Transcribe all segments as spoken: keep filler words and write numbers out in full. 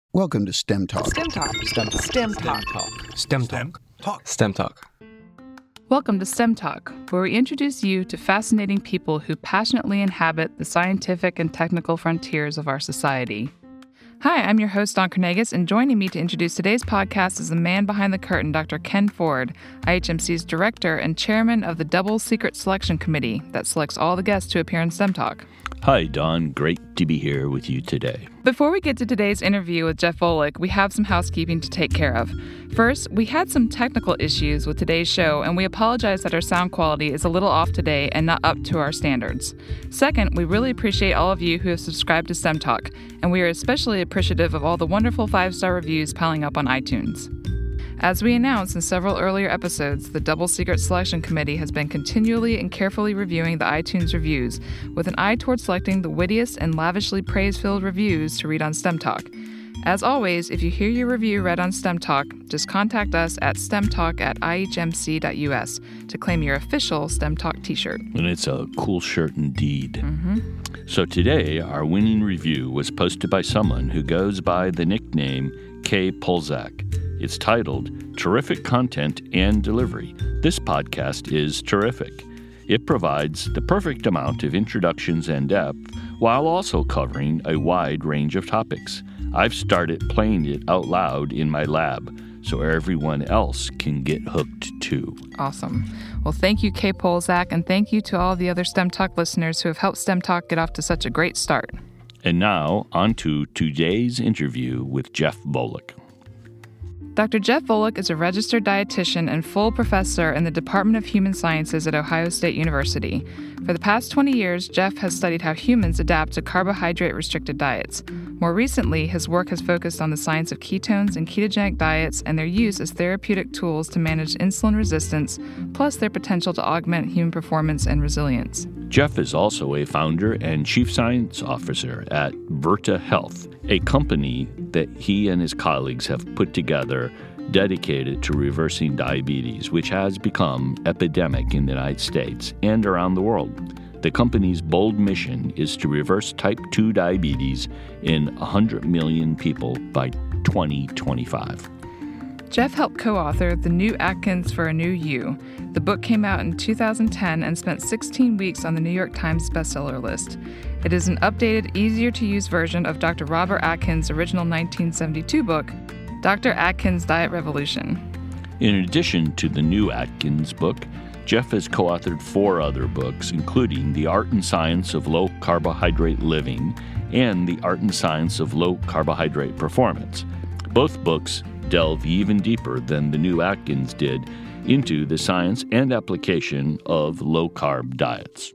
Welcome to STEM Talk. STEM Talk. STEM Talk. STEM STEM Talk. Talk. STEM STEM Talk. STEM Talk. Welcome to STEM Talk, where we introduce you to fascinating people who passionately inhabit the scientific and technical frontiers of our society. Hi, I'm your host, Don Carnegas, and joining me to introduce today's podcast is the man behind the curtain, Doctor Ken Ford, I H M C's director and chairman of the Double Secret Selection Committee that selects all the guests to appear in STEM Talk. Hi, Don. Great to be here with you today. Before we get to today's interview with Jeff Volek, we have some housekeeping to take care of. First, we had some technical issues with today's show, and we apologize that our sound quality is a little off today and not up to our standards. Second, we really appreciate all of you who have subscribed to STEM Talk, and we are especially appreciative of all the wonderful five-star reviews piling up on iTunes. As we announced in several earlier episodes, the Double Secret Selection Committee has been continually and carefully reviewing the iTunes reviews with an eye toward selecting the wittiest and lavishly praise-filled reviews to read on STEM Talk. As always, if you hear your review read on STEM Talk, just contact us at stemtalk at i h m c dot u s to claim your official STEM Talk t-shirt. And it's a cool shirt indeed. Mm-hmm. So today, our winning review was posted by someone who goes by the nickname K. Polzak. It's titled Terrific Content and Delivery. This podcast is terrific. It provides the perfect amount of introductions and depth while also covering a wide range of topics. I've started playing it out loud in my lab so everyone else can get hooked too. Awesome. Well, thank you, Kay Polzak, and thank you to all the other STEM Talk listeners who have helped STEM Talk get off to such a great start. And now, on to today's interview with Jeff Volek. Doctor Jeff Volek is a registered dietitian and full professor in the Department of Human Sciences at Ohio State University. For the past twenty years, Jeff has studied how humans adapt to carbohydrate-restricted diets. More recently, his work has focused on the science of ketones and ketogenic diets and their use as therapeutic tools to manage insulin resistance, plus their potential to augment human performance and resilience. Jeff is also a founder and chief science officer at Virta Health, a company that he and his colleagues have put together dedicated to reversing diabetes, which has become epidemic in the United States and around the world. The company's bold mission is to reverse type two diabetes in one hundred million people by twenty twenty-five. Jeff helped co-author The New Atkins for a New You. The book came out in two thousand ten and spent sixteen weeks on the New York Times bestseller list. It is an updated, easier-to-use version of Doctor Robert Atkins' original nineteen seventy-two book, Doctor Atkins' Diet Revolution. In addition to the New Atkins book, Jeff has co-authored four other books, including The Art and Science of Low Carbohydrate Living and The Art and Science of Low Carbohydrate Performance. Both books delve even deeper than the New Atkins did into the science and application of low-carb diets.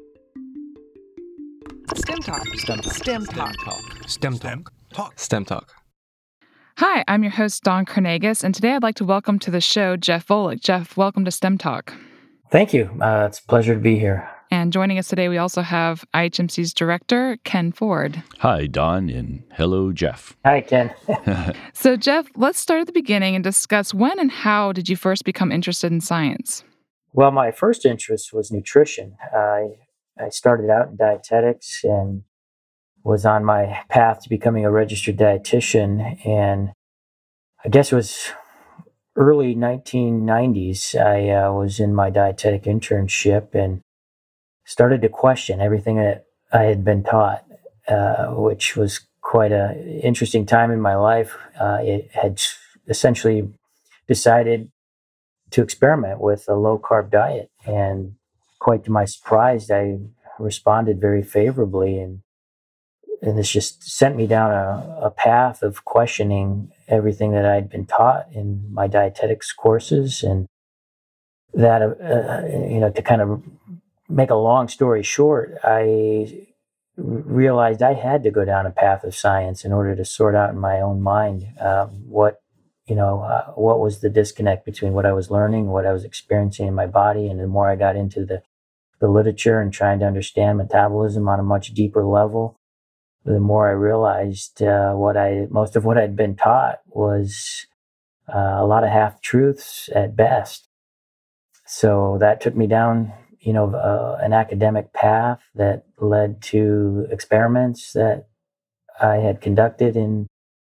STEM Talk. STEM Talk. STEM Talk. STEM Talk. Talk. STEM Talk. Hi, I'm your host, Don Carnegas, and today I'd like to welcome to the show Jeff Volek. Jeff, welcome to STEM Talk. Thank you. Uh, it's a pleasure to be here. And joining us today, we also have I H M C's director, Ken Ford. Hi, Don, and hello, Jeff. Hi, Ken. So, Jeff, let's start at the beginning and discuss when and how did you first become interested in science? Well, my first interest was nutrition. I I started out in dietetics and was on my path to becoming a registered dietitian. And I guess it was early nineteen nineties. I uh, was in my dietetic internship and started to question everything that I had been taught, uh, which was quite an interesting time in my life. Uh, it had essentially decided to experiment with a low-carb diet, and quite to my surprise, I responded very favorably, and and this just sent me down a, a path of questioning everything that I'd been taught in my dietetics courses, and that, uh, you know, to kind of make a long story short, I realized I had to go down a path of science in order to sort out in my own mind uh, what, you know, uh, what was the disconnect between what I was learning, what I was experiencing in my body. And the more I got into the, the literature and trying to understand metabolism on a much deeper level, the more I realized uh, what I, most of what I'd been taught was uh, a lot of half-truths at best. So that took me down, you know, uh, an academic path that led to experiments that I had conducted in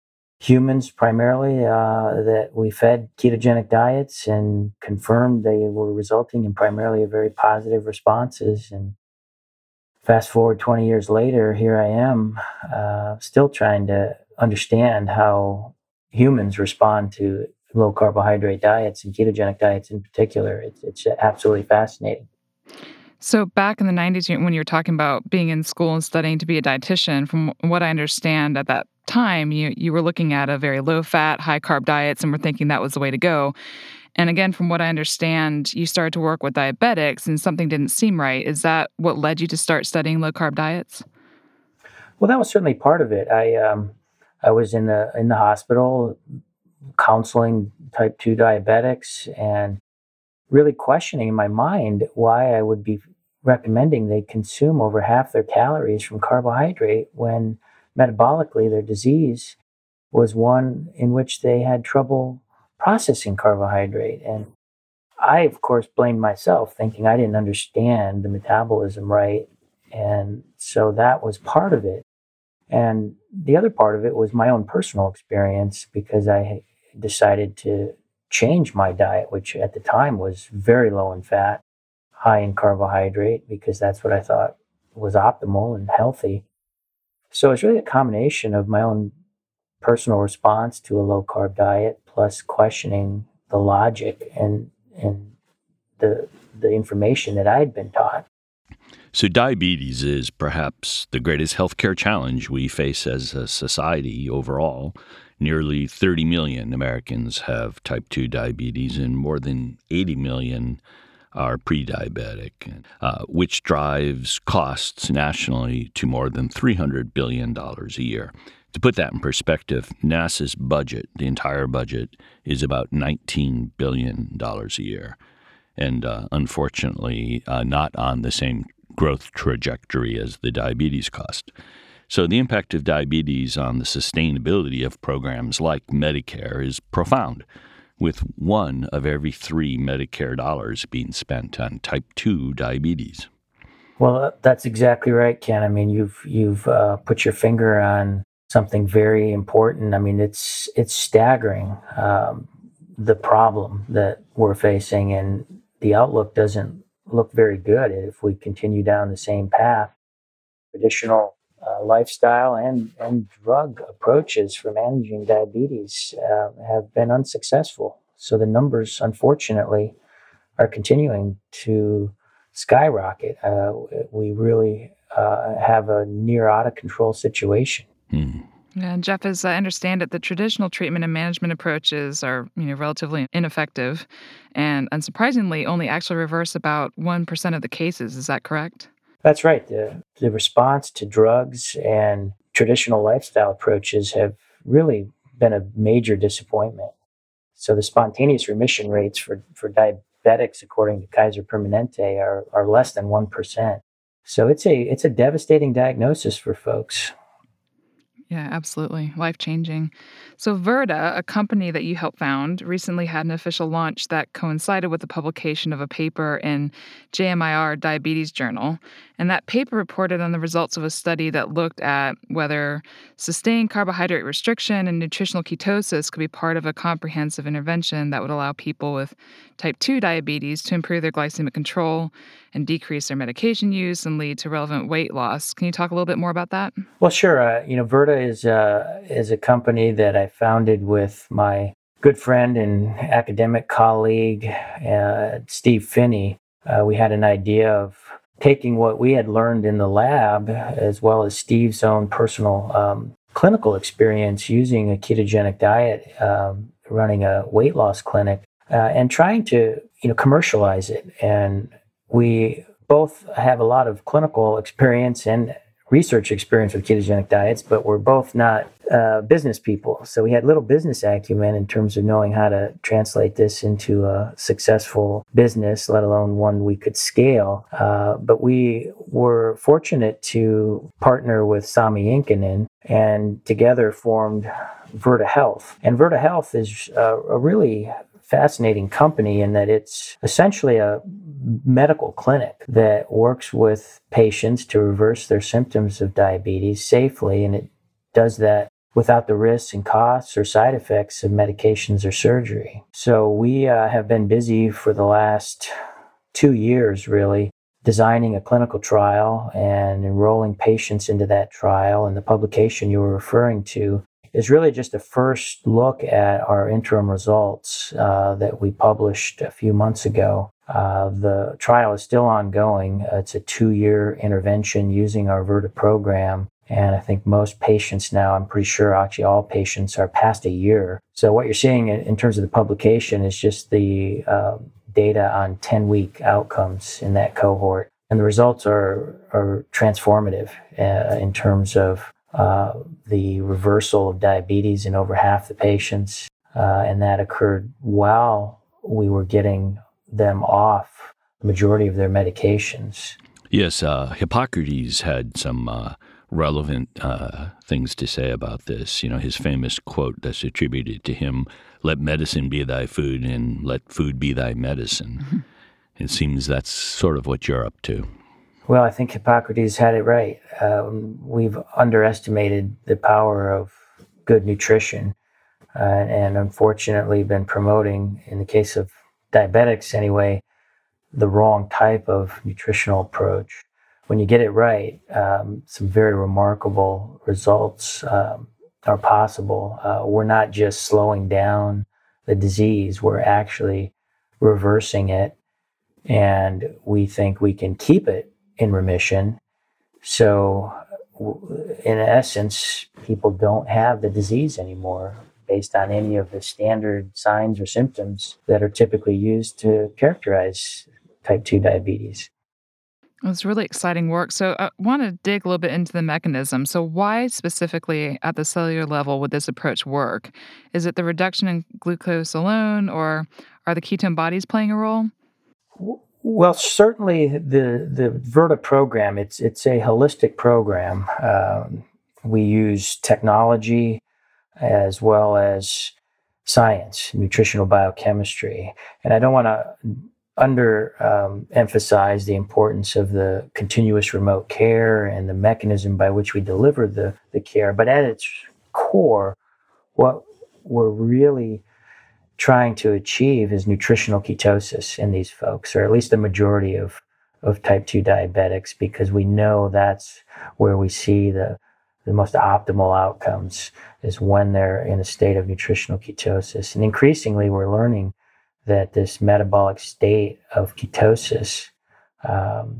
humans primarily uh, that we fed ketogenic diets and confirmed they were resulting in primarily very positive responses. And fast forward twenty years later, here I am uh, still trying to understand how humans respond to low carbohydrate diets and ketogenic diets in particular. It's, it's absolutely fascinating. So back in the nineties, when you were talking about being in school and studying to be a dietitian, from what I understand at that time, you, you were looking at a very low-fat, high-carb diets and were thinking that was the way to go. And again, from what I understand, you started to work with diabetics and something didn't seem right. Is that what led you to start studying low-carb diets? Well, that was certainly part of it. I um, I was in the in the hospital counseling type two diabetics and really questioning in my mind why I would be recommending they consume over half their calories from carbohydrate when metabolically their disease was one in which they had trouble processing carbohydrate. And I, of course, blamed myself, thinking I didn't understand the metabolism right. And so that was part of it. And the other part of it was my own personal experience, because I decided to change my diet, which at the time was very low in fat, high in carbohydrate, because that's what I thought was optimal and healthy. So it's really a combination of my own personal response to a low-carb diet, plus questioning the logic and and the the information that I'd been taught. So diabetes is perhaps the greatest healthcare challenge we face as a society overall. Nearly thirty million Americans have type two diabetes, and more than eighty million are pre-diabetic, uh, which drives costs nationally to more than three hundred billion dollars a year. To put that in perspective, NASA's budget, the entire budget, is about nineteen billion dollars a year, and uh, unfortunately uh, not on the same growth trajectory as the diabetes cost. So the impact of diabetes on the sustainability of programs like Medicare is profound, with one of every three Medicare dollars being spent on type two diabetes. Well, that's exactly right, Ken. I mean, you've you've uh, put your finger on something very important. I mean, it's it's staggering, um, the problem that we're facing, and the outlook doesn't look very good if we continue down the same path. Traditional uh, lifestyle and, and drug approaches for managing diabetes uh, have been unsuccessful. So the numbers, unfortunately, are continuing to skyrocket. Uh, we really uh, have a near out-of-control situation. Hmm. Yeah, and Jeff, as I understand it, the traditional treatment and management approaches are, you know, relatively ineffective, and unsurprisingly, only actually reverse about one percent of the cases. Is that correct? That's right. The, the response to drugs and traditional lifestyle approaches have really been a major disappointment. So the spontaneous remission rates for, for diabetics, according to Kaiser Permanente, are, are less than one percent. So it's a it's a devastating diagnosis for folks. Yeah, absolutely. Life-changing. So Virta, a company that you helped found, recently had an official launch that coincided with the publication of a paper in J M I R Diabetes Journal. And that paper reported on the results of a study that looked at whether sustained carbohydrate restriction and nutritional ketosis could be part of a comprehensive intervention that would allow people with type two diabetes to improve their glycemic control and decrease their medication use and lead to relevant weight loss. Can you talk a little bit more about that? Well, sure. Uh, you know, Virta is uh, is a company that I founded with my good friend and academic colleague, uh, Steve Phinney. Uh, we had an idea of taking what we had learned in the lab, as well as Steve's own personal um, clinical experience using a ketogenic diet, um, running a weight loss clinic, uh, and trying to, you know, commercialize it. And we both have a lot of clinical experience and research experience with ketogenic diets, but we're both not uh, business people. So we had little business acumen in terms of knowing how to translate this into a successful business, let alone one we could scale. Uh, but we were fortunate to partner with Sami Inkinen and together formed Virta Health. And Virta Health is a, a really fascinating company in that it's essentially a medical clinic that works with patients to reverse their symptoms of diabetes safely, and it does that without the risks and costs or side effects of medications or surgery. So we uh, have been busy for the last two years, really, designing a clinical trial and enrolling patients into that trial. And the publication you were referring to is really just a first look at our interim results uh, that we published a few months ago. Uh, the trial is still ongoing. It's a two-year intervention using our VERTA program. And I think most patients now, I'm pretty sure actually all patients are past a year. So what you're seeing in, in terms of the publication is just the uh, data on ten-week outcomes in that cohort. And the results are, are transformative uh, in terms of uh, the reversal of diabetes in over half the patients. Uh, and that occurred while we were getting them off the majority of their medications. Yes, uh, Hippocrates had some uh, relevant uh, things to say about this. You know, his famous quote that's attributed to him, "Let medicine be thy food and let food be thy medicine." Mm-hmm. It seems that's sort of what you're up to. Well, I think Hippocrates had it right. Um, we've underestimated the power of good nutrition uh, and unfortunately been promoting, in the case of diabetics anyway, the wrong type of nutritional approach. When you get it right, um, some very remarkable results um, are possible. Uh, we're not just slowing down the disease, we're actually reversing it, and we think we can keep it in remission. So in essence, people don't have the disease anymore based on any of the standard signs or symptoms that are typically used to characterize type two diabetes. It's really exciting work. So I want to dig a little bit into the mechanism. So why specifically at the cellular level would this approach work? Is it the reduction in glucose alone, or are the ketone bodies playing a role? Well, certainly the the VERTA program, it's it's a holistic program. Um, we use technology as well as science, nutritional biochemistry. And I don't want to under um, emphasize the importance of the continuous remote care and the mechanism by which we deliver the, the care. But at its core, what we're really trying to achieve is nutritional ketosis in these folks, or at least the majority of, of type two diabetics, because we know that's where we see the, the most optimal outcomes is when they're in a state of nutritional ketosis. And increasingly, we're learning that this metabolic state of ketosis um,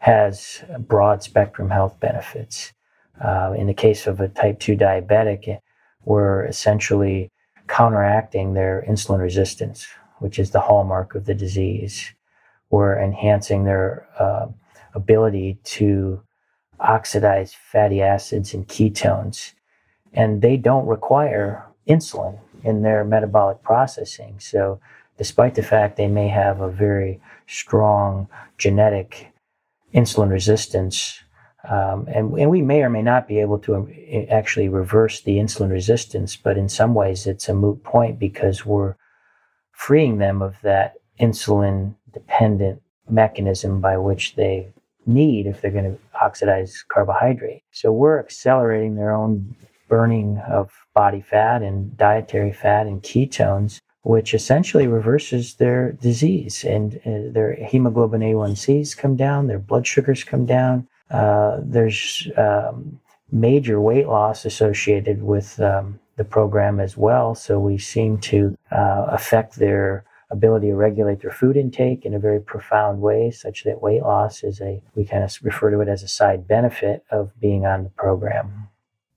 has broad spectrum health benefits. Uh, in the case of a type two diabetic, we're essentially counteracting their insulin resistance, which is the hallmark of the disease. We're enhancing their uh, ability to oxidize fatty acids and ketones, and they don't require insulin in their metabolic processing. So despite the fact they may have a very strong genetic insulin resistance, um, and, and we may or may not be able to actually reverse the insulin resistance, but in some ways it's a moot point because we're freeing them of that insulin-dependent mechanism by which they need if they're going to oxidize carbohydrate. So we're accelerating their own burning of body fat and dietary fat and ketones, which essentially reverses their disease, and uh, their hemoglobin A one C's come down, their blood sugars come down. Uh, there's um, major weight loss associated with um, the program as well. So we seem to uh, affect their ability to regulate their food intake in a very profound way, such that weight loss is a, we kind of refer to it as a side benefit of being on the program.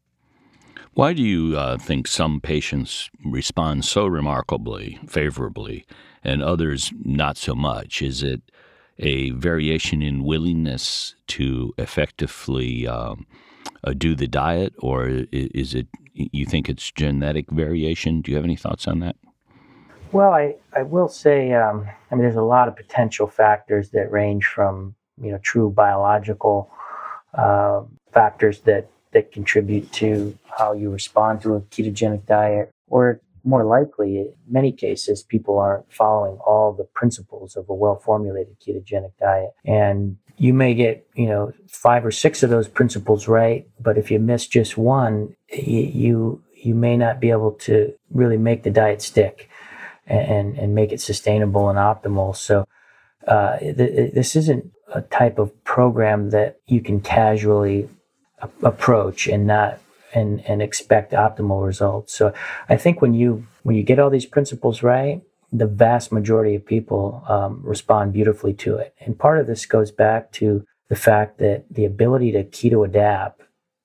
Why do you uh, think some patients respond so remarkably, favorably, and others not so much? Is it a variation in willingness to effectively um, uh, do the diet, or is it, you think it's genetic variation? Do you have any thoughts on that? Well, I, I will say, um, I mean, there's a lot of potential factors that range from, you know, true biological uh, factors that, that contribute to how you respond to a ketogenic diet, or more likely, in many cases, people aren't following all the principles of a well-formulated ketogenic diet. And you may get, you know, five or six of those principles right, but if you miss just one, you you may not be able to really make the diet stick and, and make it sustainable and optimal. So uh, th- this isn't a type of program that you can casually a- approach and not and, and expect optimal results. So I think when you when you get all these principles right, the vast majority of people um, respond beautifully to it. And part of this goes back to the fact that the ability to keto adapt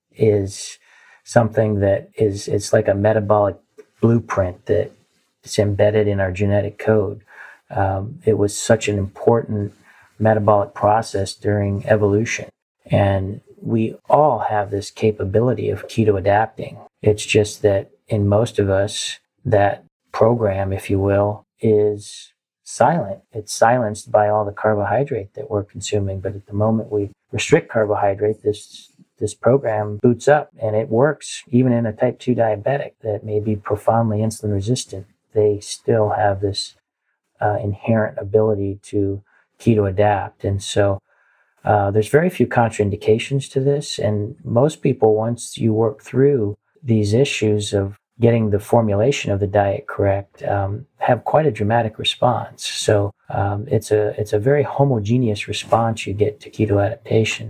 is something that is it's like a metabolic blueprint that is embedded in our genetic code. Um, it was such an important metabolic process during evolution. And we all have this capability of keto adapting. It's just that in most of us, that program, if you will, is silent. It's silenced by all the carbohydrate that we're consuming. But at the moment we restrict carbohydrate, this this program boots up and it works. Even in a type two diabetic that may be profoundly insulin resistant, they still have this uh, inherent ability to keto adapt. And so uh, there's very few contraindications to this. And most people, once you work through these issues of getting the formulation of the diet correct, um, have quite a dramatic response. So um, it's a it's a very homogeneous response you get to keto adaptation.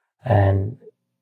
And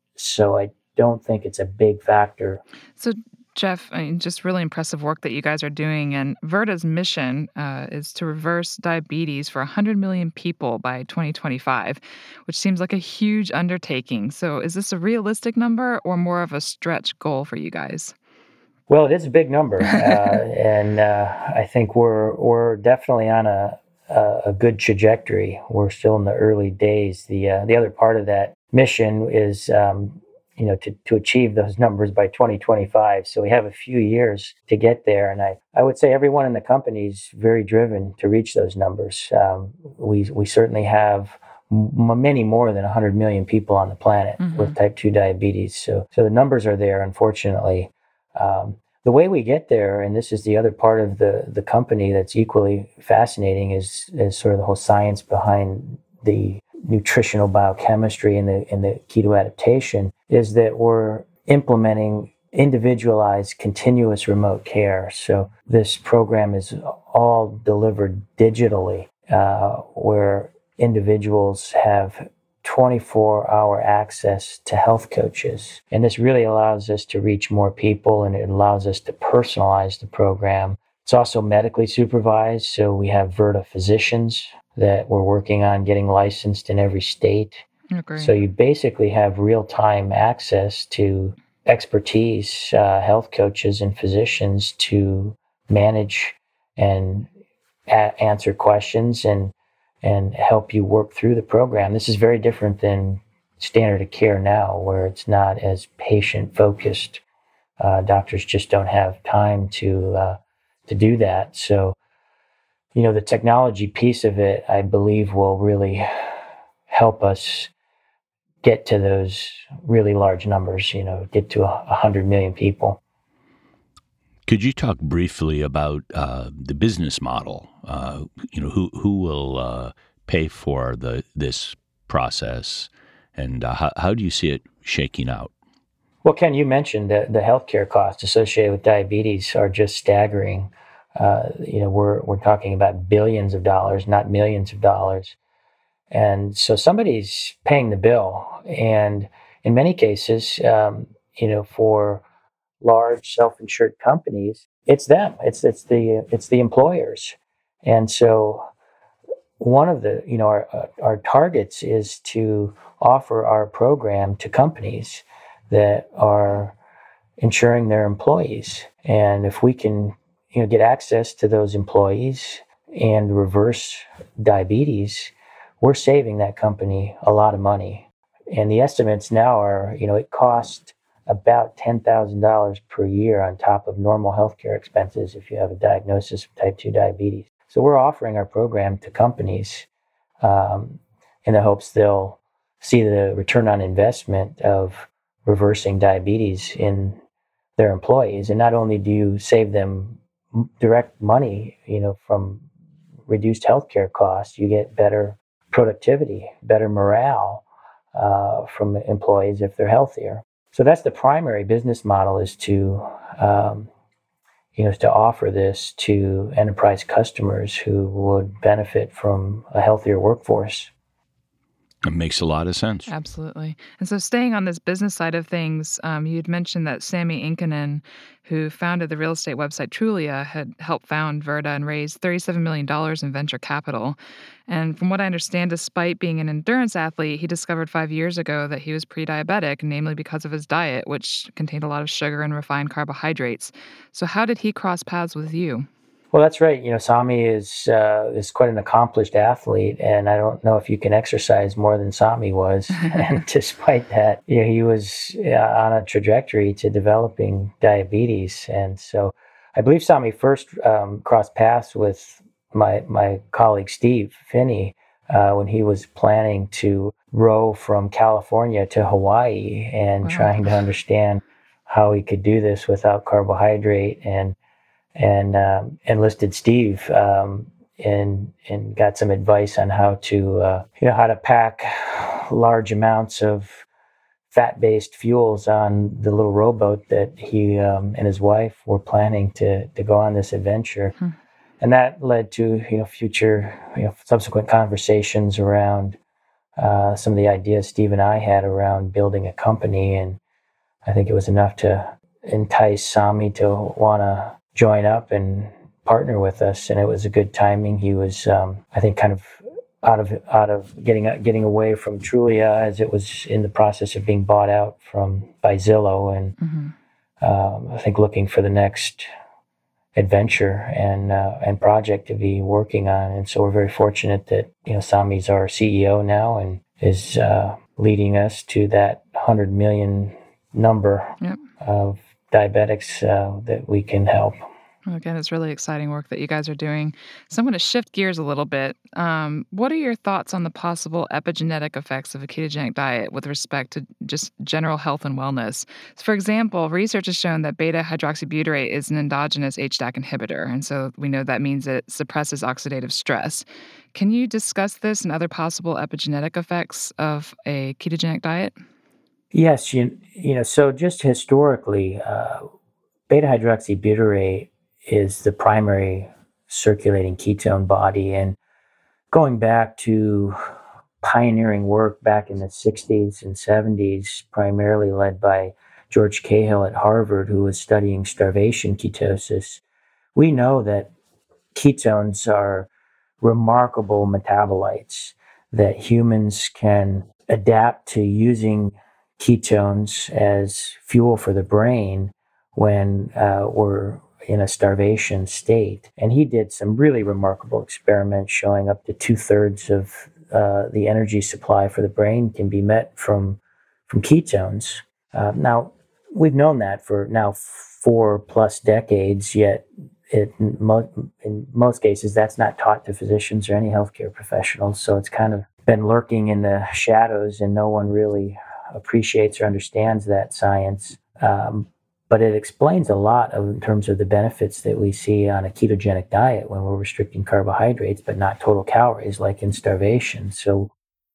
so I don't think it's a big factor. So Jeff, I mean, just really impressive work that you guys are doing. And Virta's mission uh, is to reverse diabetes for one hundred million people by twenty twenty-five, which seems like a huge undertaking. So is this a realistic number or more of a stretch goal for you guys? Well, it is a big number, uh, and uh, I think we're we're definitely on a, a a good trajectory. We're still in the early days. The uh, the other part of that mission is, um, you know, to, to achieve those numbers by twenty twenty-five. So we have a few years to get there, and I, I would say everyone in the company is very driven to reach those numbers. Um, we we certainly have m- many more than one hundred million people on the planet mm-hmm. with type two diabetes. So so the numbers are there, unfortunately. Um, the way we get there, and this is the other part of the, the company that's equally fascinating, is, is sort of the whole science behind the nutritional biochemistry and the, and the keto adaptation, is that we're implementing individualized continuous remote care. So this program is all delivered digitally, uh, where individuals have twenty-four hour access to health coaches. And this really allows us to reach more people, and it allows us to personalize the program. It's also medically supervised. So we have Virta physicians that we're working on getting licensed in every state. Okay. So you basically have real-time access to expertise, uh, health coaches and physicians to manage and a- answer questions and and help you work through the program. This is very different than standard of care now, where it's not as patient-focused. Uh, doctors just don't have time to uh, to do that. So, you know, the technology piece of it, I believe, will really help us get to those really large numbers, you know, get to a, a hundred million people. Could you talk briefly about uh, the business model? Uh, you know, who who will uh, pay for the this process, and uh, how how do you see it shaking out? Well, Ken, you mentioned that the healthcare costs associated with diabetes are just staggering. Uh, you know, we're we're talking about billions of dollars, not millions of dollars, and so somebody's paying the bill. And in many cases, um, you know, for large self-insured companies, it's them. It's it's the it's the employers. And so one of the, you know, our our targets is to offer our program to companies that are insuring their employees. And if we can, you know, get access to those employees and reverse diabetes, we're saving that company a lot of money. And the estimates now are, you know, it costs about ten thousand dollars per year on top of normal healthcare expenses if you have a diagnosis of type two diabetes. So we're offering our program to companies um, in the hopes they'll see the return on investment of reversing diabetes in their employees. And not only do you save them m- direct money, you know, from reduced healthcare costs. You get better productivity, better morale uh, from employees if they're healthier. So that's the primary business model, is to um, you know, is to offer this to enterprise customers who would benefit from a healthier workforce. It makes a lot of sense. Absolutely. And so staying on this business side of things, um, you'd mentioned that Sami Inkinen, who founded the real estate website Trulia, had helped found Virta and raised thirty-seven million dollars in venture capital. And from what I understand, despite being an endurance athlete, he discovered five years ago that he was pre-diabetic, namely because of his diet, which contained a lot of sugar and refined carbohydrates. So how did he cross paths with you? Well, that's right. You know, Sami is uh, is quite an accomplished athlete, and I don't know if you can exercise more than Sami was. And despite that, you know, he was uh, on a trajectory to developing diabetes. And so, I believe Sami first um, crossed paths with my my colleague Steve Finney uh, when he was planning to row from California to Hawaii and Wow. trying to understand how he could do this without carbohydrate, and and um, enlisted Steve um, and and got some advice on how to uh, you know how to pack large amounts of fat-based fuels on the little rowboat that he um, and his wife were planning to to go on this adventure. Hmm. And that led to you know future you know subsequent conversations around uh, some of the ideas Steve and I had around building a company, and I think it was enough to entice Sami to want to join up and partner with us. And it was a good timing. He was, um, I think, kind of out of out of getting getting away from Trulia as it was in the process of being bought out from by Zillow, and Mm-hmm. um, I think looking for the next adventure and uh, and project to be working on. And so we're very fortunate that you know Sami's our C E O now and is uh, leading us to that one hundred million number Yep. of diabetics uh, that we can help. Well, again, it's really exciting work that you guys are doing. So I'm going to shift gears a little bit. Um, what are your thoughts on the possible epigenetic effects of a ketogenic diet with respect to just general health and wellness? So for example, research has shown that beta-hydroxybutyrate is an endogenous H D A C inhibitor, and so we know that means it suppresses oxidative stress. Can you discuss this and other possible epigenetic effects of a ketogenic diet? Yes, you, you know, so just historically, uh, beta-hydroxybutyrate is the primary circulating ketone body. And going back to pioneering work back in the sixties and seventies, primarily led by George Cahill at Harvard, who was studying starvation ketosis, we know that ketones are remarkable metabolites, that humans can adapt to using ketones as fuel for the brain when uh, we're in a starvation state. And he did some really remarkable experiments showing up to two-thirds of uh, the energy supply for the brain can be met from, from ketones. Uh, now, we've known that for now four plus decades, yet it, in, mo- in most cases, that's not taught to physicians or any healthcare professionals. So it's kind of been lurking in the shadows, and no one really appreciates or understands that science. Um, but it explains a lot of, in terms of the benefits that we see on a ketogenic diet when we're restricting carbohydrates, but not total calories like in starvation. So,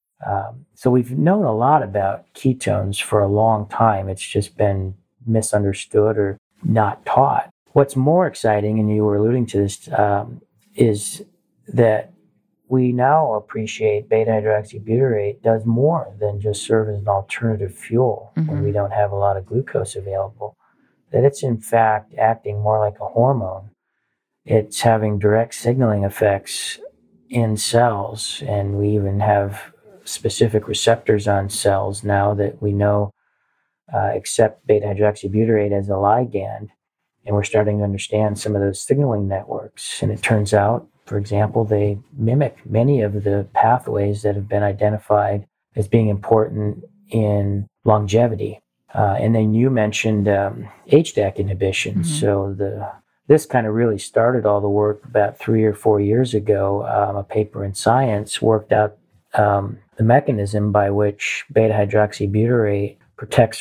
um, so we've known a lot about ketones for a long time. It's just been misunderstood or not taught. What's more exciting, and you were alluding to this, um, is that we now appreciate beta-hydroxybutyrate does more than just serve as an alternative fuel mm-hmm. when we don't have a lot of glucose available. That it's in fact acting more like a hormone. It's having direct signaling effects in cells, and we even have specific receptors on cells now that we know uh, accept beta-hydroxybutyrate as a ligand, and we're starting to understand some of those signaling networks. And it turns out, for example, they mimic many of the pathways that have been identified as being important in longevity. Uh, and then you mentioned um, H D A C inhibition. Mm-hmm. So the this kind of really started all the work about three or four years ago. Um, a paper in Science worked out um, the mechanism by which beta-hydroxybutyrate protects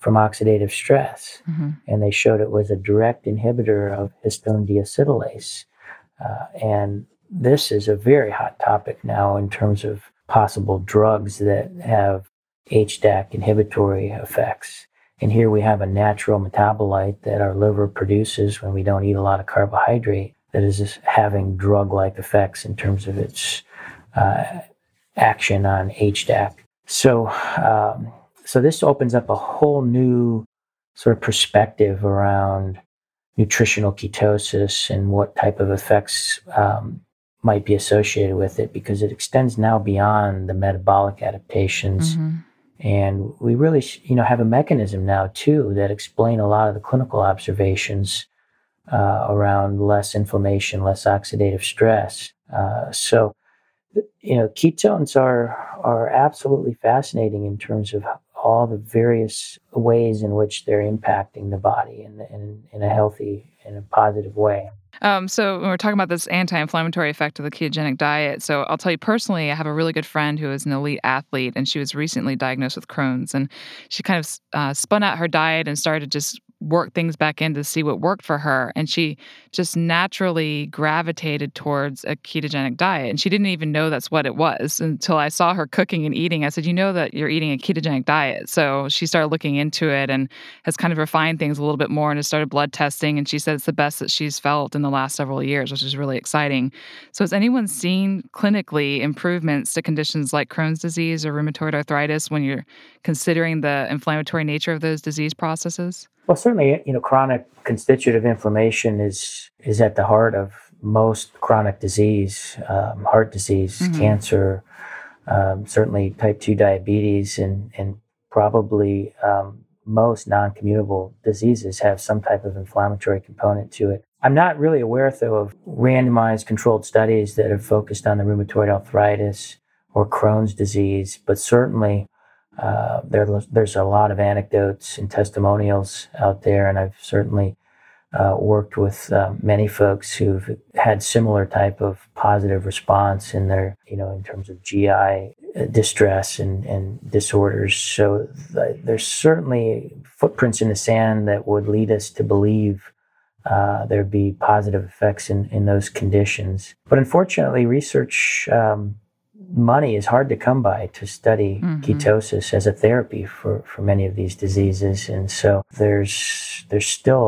from oxidative stress. Mm-hmm. And they showed it was a direct inhibitor of histone deacetylase. Uh, and this is a very hot topic now in terms of possible drugs that have H D A C inhibitory effects. And here we have a natural metabolite that our liver produces when we don't eat a lot of carbohydrate that is just having drug-like effects in terms of its uh, action on H D A C. So, um, so this opens up a whole new sort of perspective around nutritional ketosis and what type of effects um, might be associated with it, because it extends now beyond the metabolic adaptations. Mm-hmm. And we really, you know, have a mechanism now too that explain a lot of the clinical observations uh, around less inflammation, less oxidative stress. Uh, so, you know, ketones are are absolutely fascinating in terms of all the various ways in which they're impacting the body in, in, in a healthy, in a positive way. Um, so when we're talking about this anti-inflammatory effect of the ketogenic diet, so I'll tell you personally, I have a really good friend who is an elite athlete, and she was recently diagnosed with Crohn's, and she kind of uh, spun out her diet and started to just work things back in to see what worked for her. And she just naturally gravitated towards a ketogenic diet. And she didn't even know that's what it was until I saw her cooking and eating. I said, you know that you're eating a ketogenic diet. So she started looking into it and has kind of refined things a little bit more and has started blood testing. And she said it's the best that she's felt in the last several years, which is really exciting. So has anyone seen clinically improvements to conditions like Crohn's disease or rheumatoid arthritis when you're considering the inflammatory nature of those disease processes? Well, certainly, you know, chronic constitutive inflammation is is at the heart of most chronic disease, um, heart disease, mm-hmm. cancer, um, certainly type two diabetes, and, and probably um, most non-communicable diseases have some type of inflammatory component to it. I'm not really aware, though, of randomized controlled studies that have focused on the rheumatoid arthritis or Crohn's disease, but certainly Uh, there, there's a lot of anecdotes and testimonials out there, and I've certainly uh, worked with uh, many folks who've had similar type of positive response in their, you know, in terms of G I distress and, and disorders. So th- there's certainly footprints in the sand that would lead us to believe uh, there'd be positive effects in, in those conditions. But unfortunately, research um, money is hard to come by to study mm-hmm. ketosis as a therapy for, for many of these diseases. And so there's there's still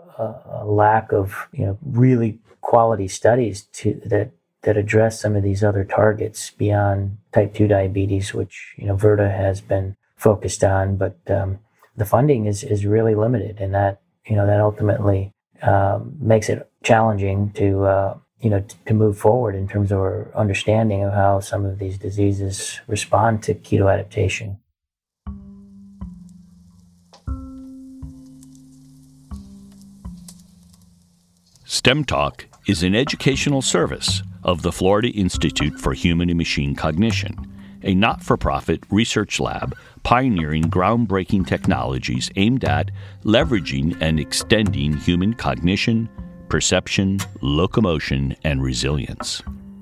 a, a lack of, you know, really quality studies to that that address some of these other targets beyond type two diabetes, which, you know, Virta has been focused on. But um, the funding is, is really limited, and that, you know, that ultimately um, makes it challenging to uh, you know, to, to move forward in terms of our understanding of how some of these diseases respond to keto adaptation. STEM Talk is an educational service of the Florida Institute for Human and Machine Cognition, a not-for-profit research lab pioneering groundbreaking technologies aimed at leveraging and extending human cognition, perception, locomotion, and resilience.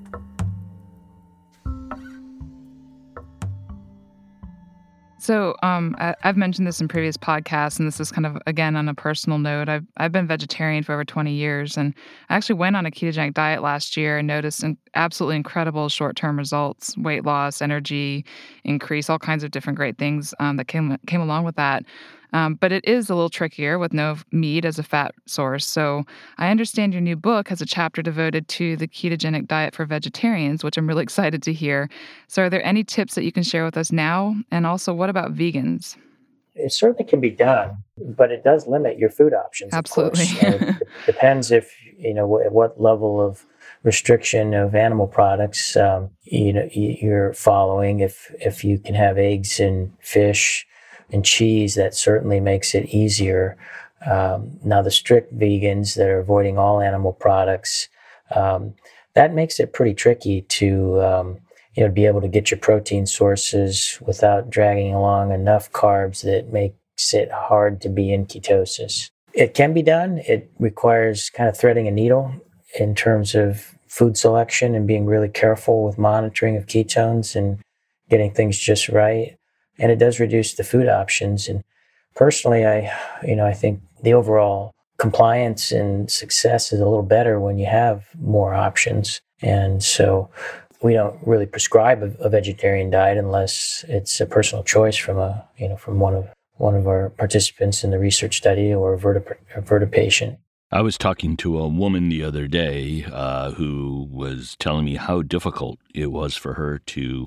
So um, I, I've mentioned this in previous podcasts, and this is kind of, again, on a personal note. I've, I've been vegetarian for over twenty years, and I actually went on a ketogenic diet last year and noticed an absolutely incredible short-term results, weight loss, energy increase, all kinds of different great things um, that came came along with that. Um, but it is a little trickier with no meat as a fat source. So I understand your new book has a chapter devoted to the ketogenic diet for vegetarians, which I'm really excited to hear. So are there any tips that you can share with us now? And also, what about vegans? It certainly can be done, but it does limit your food options. Absolutely. Of course. It depends if, you know, at what level of restriction of animal products, um, you know, you're following. If, if you can have eggs and fish and cheese, that certainly makes it easier. Um, now, the strict vegans that are avoiding all animal products, um, that makes it pretty tricky to, um, you know, be able to get your protein sources without dragging along enough carbs that makes it hard to be in ketosis. It can be done. It requires kind of threading a needle in terms of food selection and being really careful with monitoring of ketones and getting things just right. And it does reduce the food options. And personally, I, you know, I think the overall compliance and success is a little better when you have more options. And so we don't really prescribe a, a vegetarian diet unless it's a personal choice from a, you know, from one of one of our participants in the research study or a Virta, a Virta patient. I was talking to a woman the other day uh, who was telling me how difficult it was for her to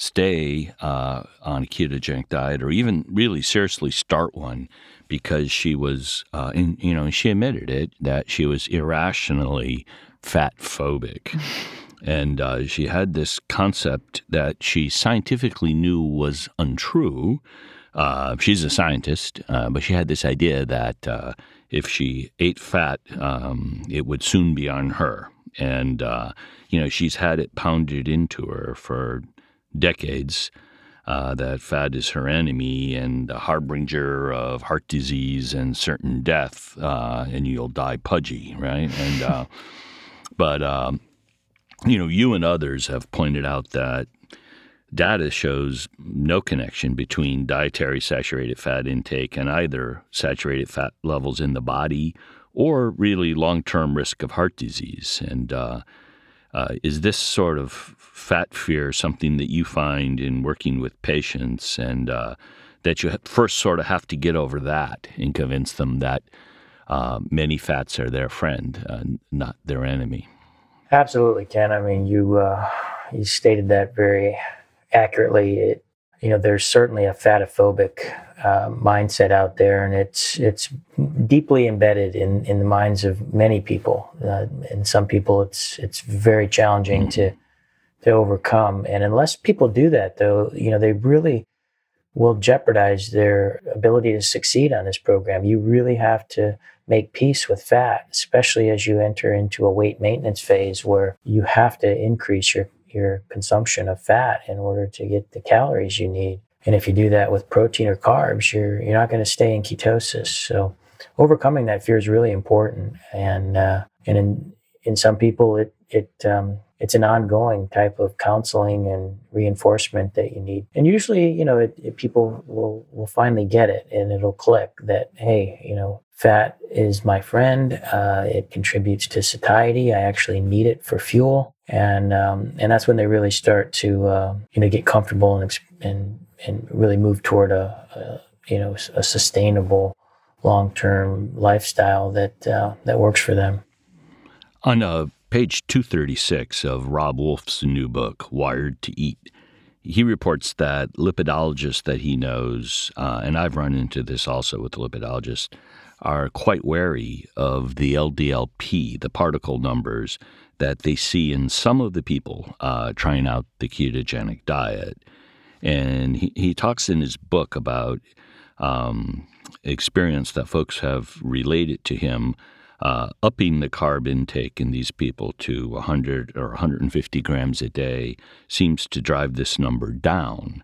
stay uh, on a ketogenic diet, or even really seriously start one, because she was, uh, in, you know, she admitted it, that she was irrationally fat phobic. And uh, she had this concept that she scientifically knew was untrue. Uh, she's a scientist, uh, but she had this idea that uh, if she ate fat, um, it would soon be on her. And, uh, you know, she's had it pounded into her for decades uh, that fat is her enemy and a harbinger of heart disease and certain death, uh, and you'll die pudgy, right? And uh, but um, you know, you and others have pointed out that data shows no connection between dietary saturated fat intake and either saturated fat levels in the body or really long-term risk of heart disease. And uh, uh, is this sort of fat fear something that you find in working with patients, and uh, that you first sort of have to get over that and convince them that uh, many fats are their friend, uh, not their enemy? Absolutely, Ken. I mean, you uh, you stated that very accurately. It, you know, there's certainly a fatophobic uh, mindset out there, and it's it's deeply embedded in, in the minds of many people. Uh, and some people, it's it's very challenging mm-hmm. to to overcome. And unless people do that, though, you know, they really will jeopardize their ability to succeed on this program. You really have to make peace with fat, especially as you enter into a weight maintenance phase where you have to increase your your consumption of fat in order to get the calories you need. And if you do that with protein or carbs, you're you're not going to stay in ketosis. So overcoming that fear is really important. And uh, and in in some people, it it um, it's an ongoing type of counseling and reinforcement that you need. And usually, you know, it, it, people will will finally get it, and it'll click that, hey, you know, fat is my friend. Uh, it contributes to satiety. I actually need it for fuel. And um, and that's when they really start to uh, you know get comfortable and and and really move toward a, a you know a sustainable long-term lifestyle that uh, that works for them. On uh, page two thirty-six of Robb Wolf's new book, Wired to Eat, he reports that lipidologists that he knows, uh, and I've run into this also with lipidologists, are quite wary of the L D L P, the particle numbers that they see in some of the people uh, trying out the ketogenic diet. And he, he talks in his book about um, experience that folks have related to him, uh, upping the carb intake in these people to one hundred or one hundred fifty grams a day seems to drive this number down.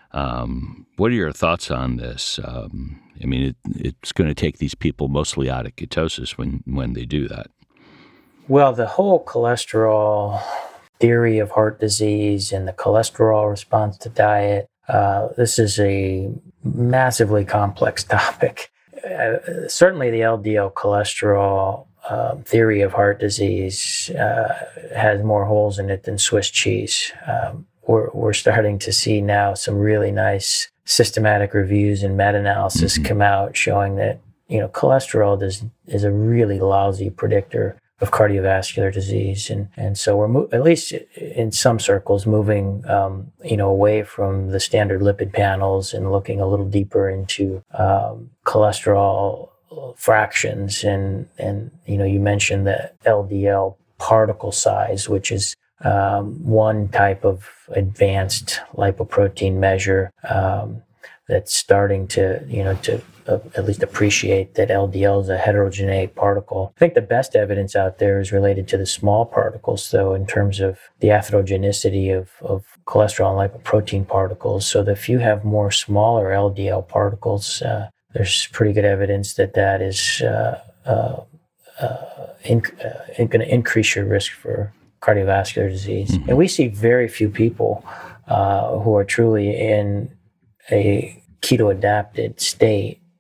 Um, what are your thoughts on this? Um, I mean, it, it's going to take these people mostly out of ketosis when, when they do that. Well, the whole cholesterol theory of heart disease and the cholesterol response to diet, uh, this is a massively complex topic. Uh, certainly the L D L cholesterol uh, theory of heart disease uh, has more holes in it than Swiss cheese. Um, we're, we're starting to see now some really nice systematic reviews and meta-analysis mm-hmm. come out showing that, you know, cholesterol is, is a really lousy predictor of cardiovascular disease. And, and so we're, mo- at least in some circles, moving, um, you know, away from the standard lipid panels and looking a little deeper into um, cholesterol fractions. And, and, you know, you mentioned the L D L particle size, which is um, one type of advanced lipoprotein measure um, that's starting to, you know, to uh, at least appreciate that L D L is a heterogeneous particle. I think the best evidence out there is related to the small particles, though, in terms of the atherogenicity of, of cholesterol and lipoprotein particles. So that if you have more smaller L D L particles, uh, there's pretty good evidence that that is uh, uh, uh, in, uh, going to increase your risk for cardiovascular disease. Mm-hmm. And we see very few people uh, who are truly in a keto-adapted state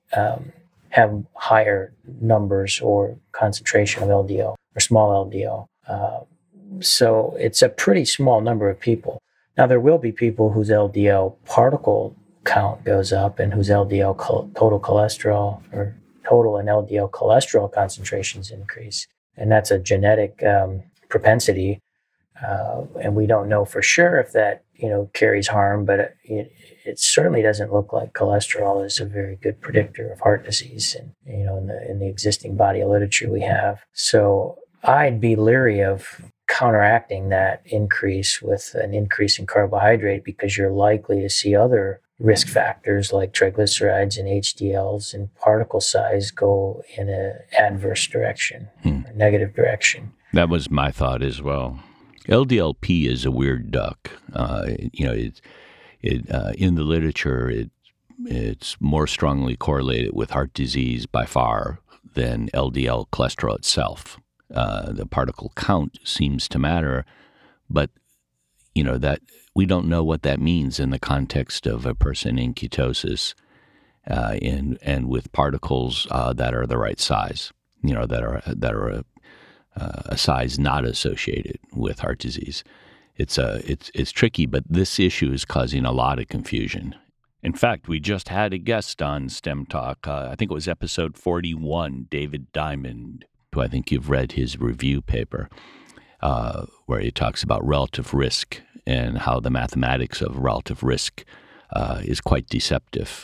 um, have higher numbers or concentration of L D L or small L D L. Uh, so it's a pretty small number of people. Now, there will be people whose L D L particle count goes up and whose L D L co- total cholesterol or total and L D L cholesterol concentrations increase. And that's a genetic um, propensity. Uh, and we don't know for sure if that, you know, carries harm, but it, it, it certainly doesn't look like cholesterol is a very good predictor of heart disease. And, you know, in the, in the existing body of literature we have. So I'd be leery of counteracting that increase with an increase in carbohydrate, because you're likely to see other risk factors like triglycerides and H D Ls and particle size go in an adverse direction, hmm. or negative direction. That was my thought as well. L D L P is a weird duck. Uh, you know, it, it uh, in the literature, it it's more strongly correlated with heart disease by far than L D L cholesterol itself. Uh, the particle count seems to matter, but you know that we don't know what that means in the context of a person in ketosis, uh, in and with particles uh, that are the right size. You know, that are that are a, uh, a size not associated with heart disease. It's a it's it's tricky, but this issue is causing a lot of confusion. In fact, we just had a guest on STEM Talk. Uh, I think it was episode forty-one, David Diamond, who I think you've read his review paper, uh, where he talks about relative risk and how the mathematics of relative risk uh, is quite deceptive.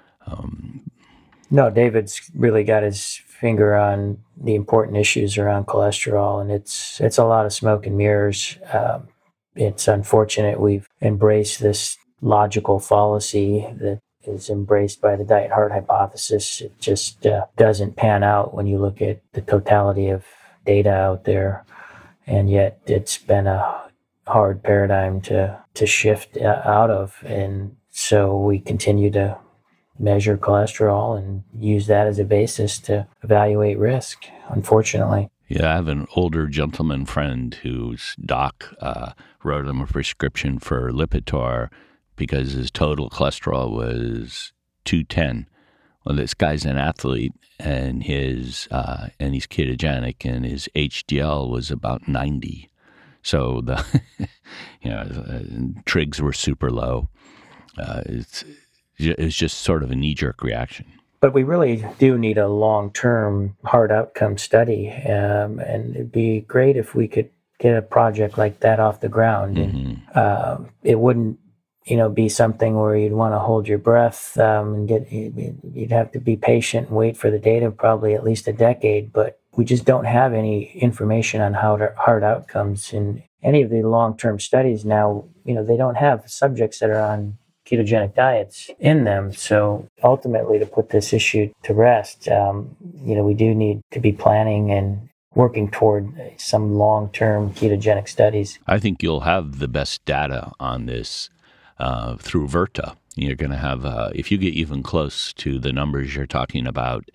Um, no, David's really got his finger on the important issues around cholesterol, and it's it's a lot of smoke and mirrors. Um, it's unfortunate we've embraced this logical fallacy that is embraced by the diet heart hypothesis. It just uh, doesn't pan out when you look at the totality of data out there, and yet it's been a hard paradigm to to shift uh, out of, and so we continue to measure cholesterol and use that as a basis to evaluate risk, unfortunately. Yeah, I have an older gentleman friend whose doc uh, wrote him a prescription for Lipitor because his total cholesterol was two ten. Well, this guy's an athlete, and his uh, and he's ketogenic, and his H D L was about ninety. So the you know uh, trigs were super low. Uh, it's it's just sort of a knee-jerk reaction. But we really do need a long-term heart outcome study, um, and it'd be great if we could get a project like that off the ground. Mm-hmm. And, uh, it wouldn't, you know, be something where you'd want to hold your breath um, and get. You'd have to be patient and wait for the data, probably at least a decade. But we just don't have any information on how to, heart outcomes in any of the long-term studies now. You know, they don't have subjects that are on ketogenic diets in them. So ultimately, to put this issue to rest, um, you know, we do need to be planning and working toward some long-term ketogenic studies. I think you'll have the best data on this uh, through Virta. You're going to have, uh, if you get even close to the numbers you're talking about,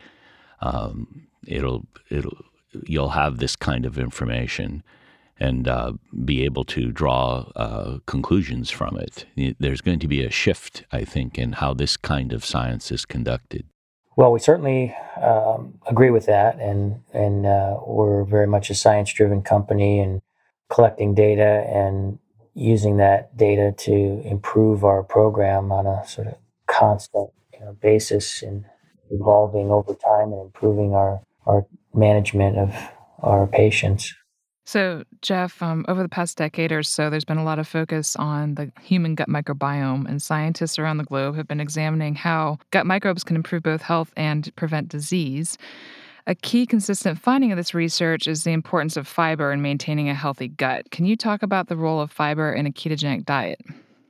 um, it'll it'll you'll have this kind of information and uh, be able to draw uh, conclusions from it. There's going to be a shift, I think, in how this kind of science is conducted. Well, we certainly um, agree with that, and and uh, we're very much a science-driven company, and collecting data and using that data to improve our program on a sort of constant, you know, basis, and evolving over time and improving our, our management of our patients. So, Jeff, um, over the past decade or so, there's been a lot of focus on the human gut microbiome, and scientists around the globe have been examining how gut microbes can improve both health and prevent disease. A key consistent finding of this research is the importance of fiber in maintaining a healthy gut. Can you talk about the role of fiber in a ketogenic diet?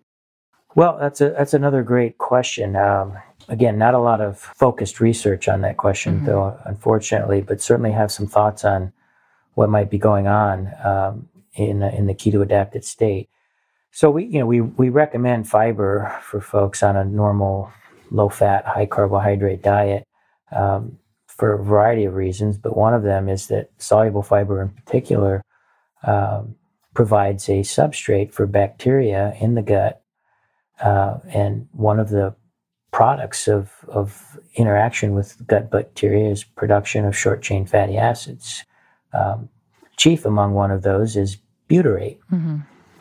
Well, that's a that's another great question. Um, again, not a lot of focused research on that question, mm-hmm. though, unfortunately, but certainly have some thoughts on what might be going on um, in in the keto-adapted state. So we, you know, we we recommend fiber for folks on a normal, low-fat, high-carbohydrate diet um, for a variety of reasons. But one of them is that soluble fiber, in particular, um, provides a substrate for bacteria in the gut, uh, and one of the products of, of interaction with gut bacteria is production of short-chain fatty acids. Um, chief among one of those is butyrate. Mm-hmm.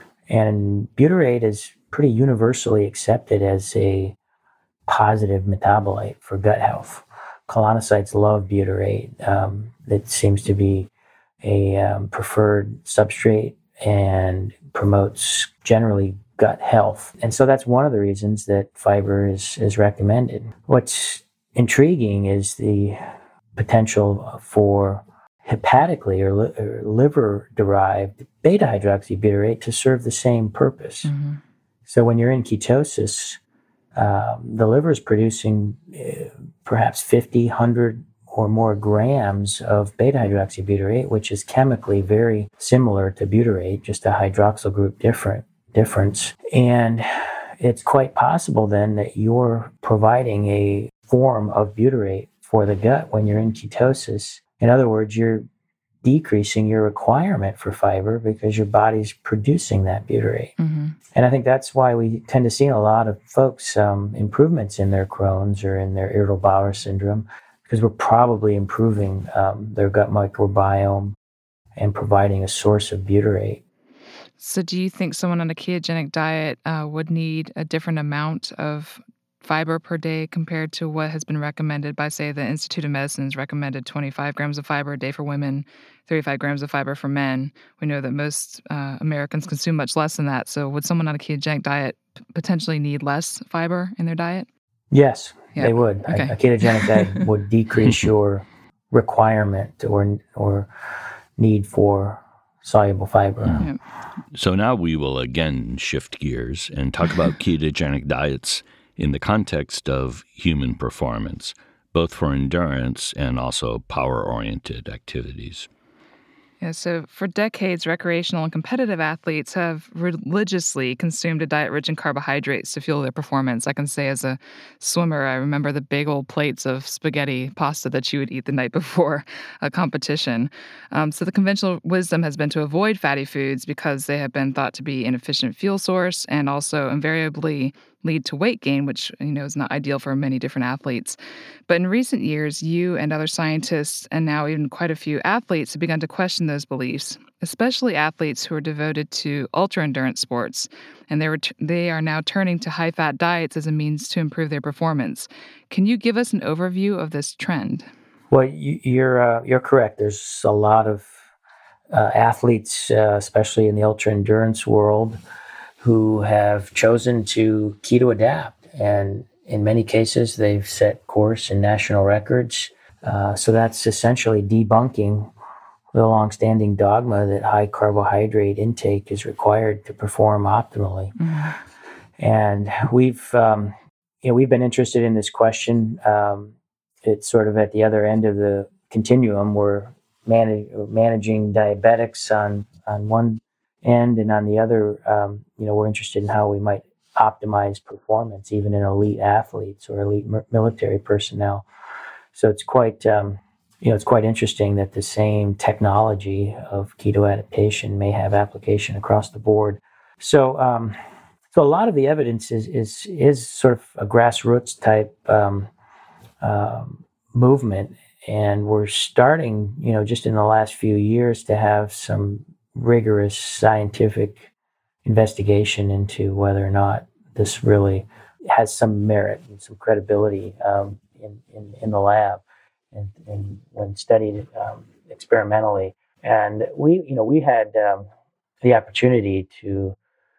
And butyrate is pretty universally accepted as a positive metabolite for gut health. Colonocytes love butyrate. Um, it seems to be a um, preferred substrate and promotes generally gut health. And so that's one of the reasons that fiber is, is recommended. What's intriguing is the potential for hepatically or, li- or liver-derived beta-hydroxybutyrate to serve the same purpose. Mm-hmm. So when you're in ketosis, um, the liver is producing uh, perhaps fifty, one hundred or more grams of beta-hydroxybutyrate, which is chemically very similar to butyrate, just a hydroxyl group different difference. And it's quite possible then that you're providing a form of butyrate for the gut when you're in ketosis. In other words, you're decreasing your requirement for fiber because your body's producing that butyrate. Mm-hmm. And I think that's why we tend to see in a lot of folks um, improvements in their Crohn's or in their irritable bowel syndrome, because we're probably improving um, their gut microbiome and providing a source of butyrate. So do you think someone on a ketogenic diet uh, would need a different amount of fiber per day compared to what has been recommended by, say, the Institute of Medicine's recommended twenty-five grams of fiber a day for women, thirty-five grams of fiber for men? We know that most uh, Americans consume much less than that. So would someone on a ketogenic diet p- potentially need less fiber in their diet? Yes, yeah. they would. Okay. A, a ketogenic diet would decrease your requirement or or need for soluble fiber. Yeah. So now we will again shift gears and talk about ketogenic diets in the context of human performance, both for endurance and also power-oriented activities. Yeah, so for decades, recreational and competitive athletes have religiously consumed a diet rich in carbohydrates to fuel their performance. I can say as a swimmer, I remember the big old plates of spaghetti pasta that you would eat the night before a competition. Um, so the conventional wisdom has been to avoid fatty foods because they have been thought to be an inefficient fuel source and also invariably lead to weight gain, which, you know, is not ideal for many different athletes. But in recent years, you and other scientists, and now even quite a few athletes, have begun to question those beliefs, especially athletes who are devoted to ultra-endurance sports. And they, were t- they are now turning to high-fat diets as a means to improve their performance. Can you give us an overview of this trend? Well, you, you're, uh, you're correct. There's a lot of uh, athletes, uh, especially in the ultra-endurance world, who have chosen to keto adapt. And in many cases, they've set course and national records. Uh, so that's essentially debunking the longstanding dogma that high carbohydrate intake is required to perform optimally. Mm-hmm. And we've, um, you know, we've been interested in this question. Um, it's sort of at the other end of the continuum. We're manage, managing diabetics on, on one end, and on the other, um, you know, we're interested in how we might optimize performance, even in elite athletes or elite m- military personnel. So it's quite, um, you know, it's quite interesting that the same technology of keto adaptation may have application across the board. So, um, so a lot of the evidence is is is sort of a grassroots type um, um, movement, and we're starting, you know, just in the last few years to have some rigorous scientific investigation into whether or not this really has some merit and some credibility um, in, in, in the lab and, and when studied um, experimentally. And we, you know, we had um, the opportunity to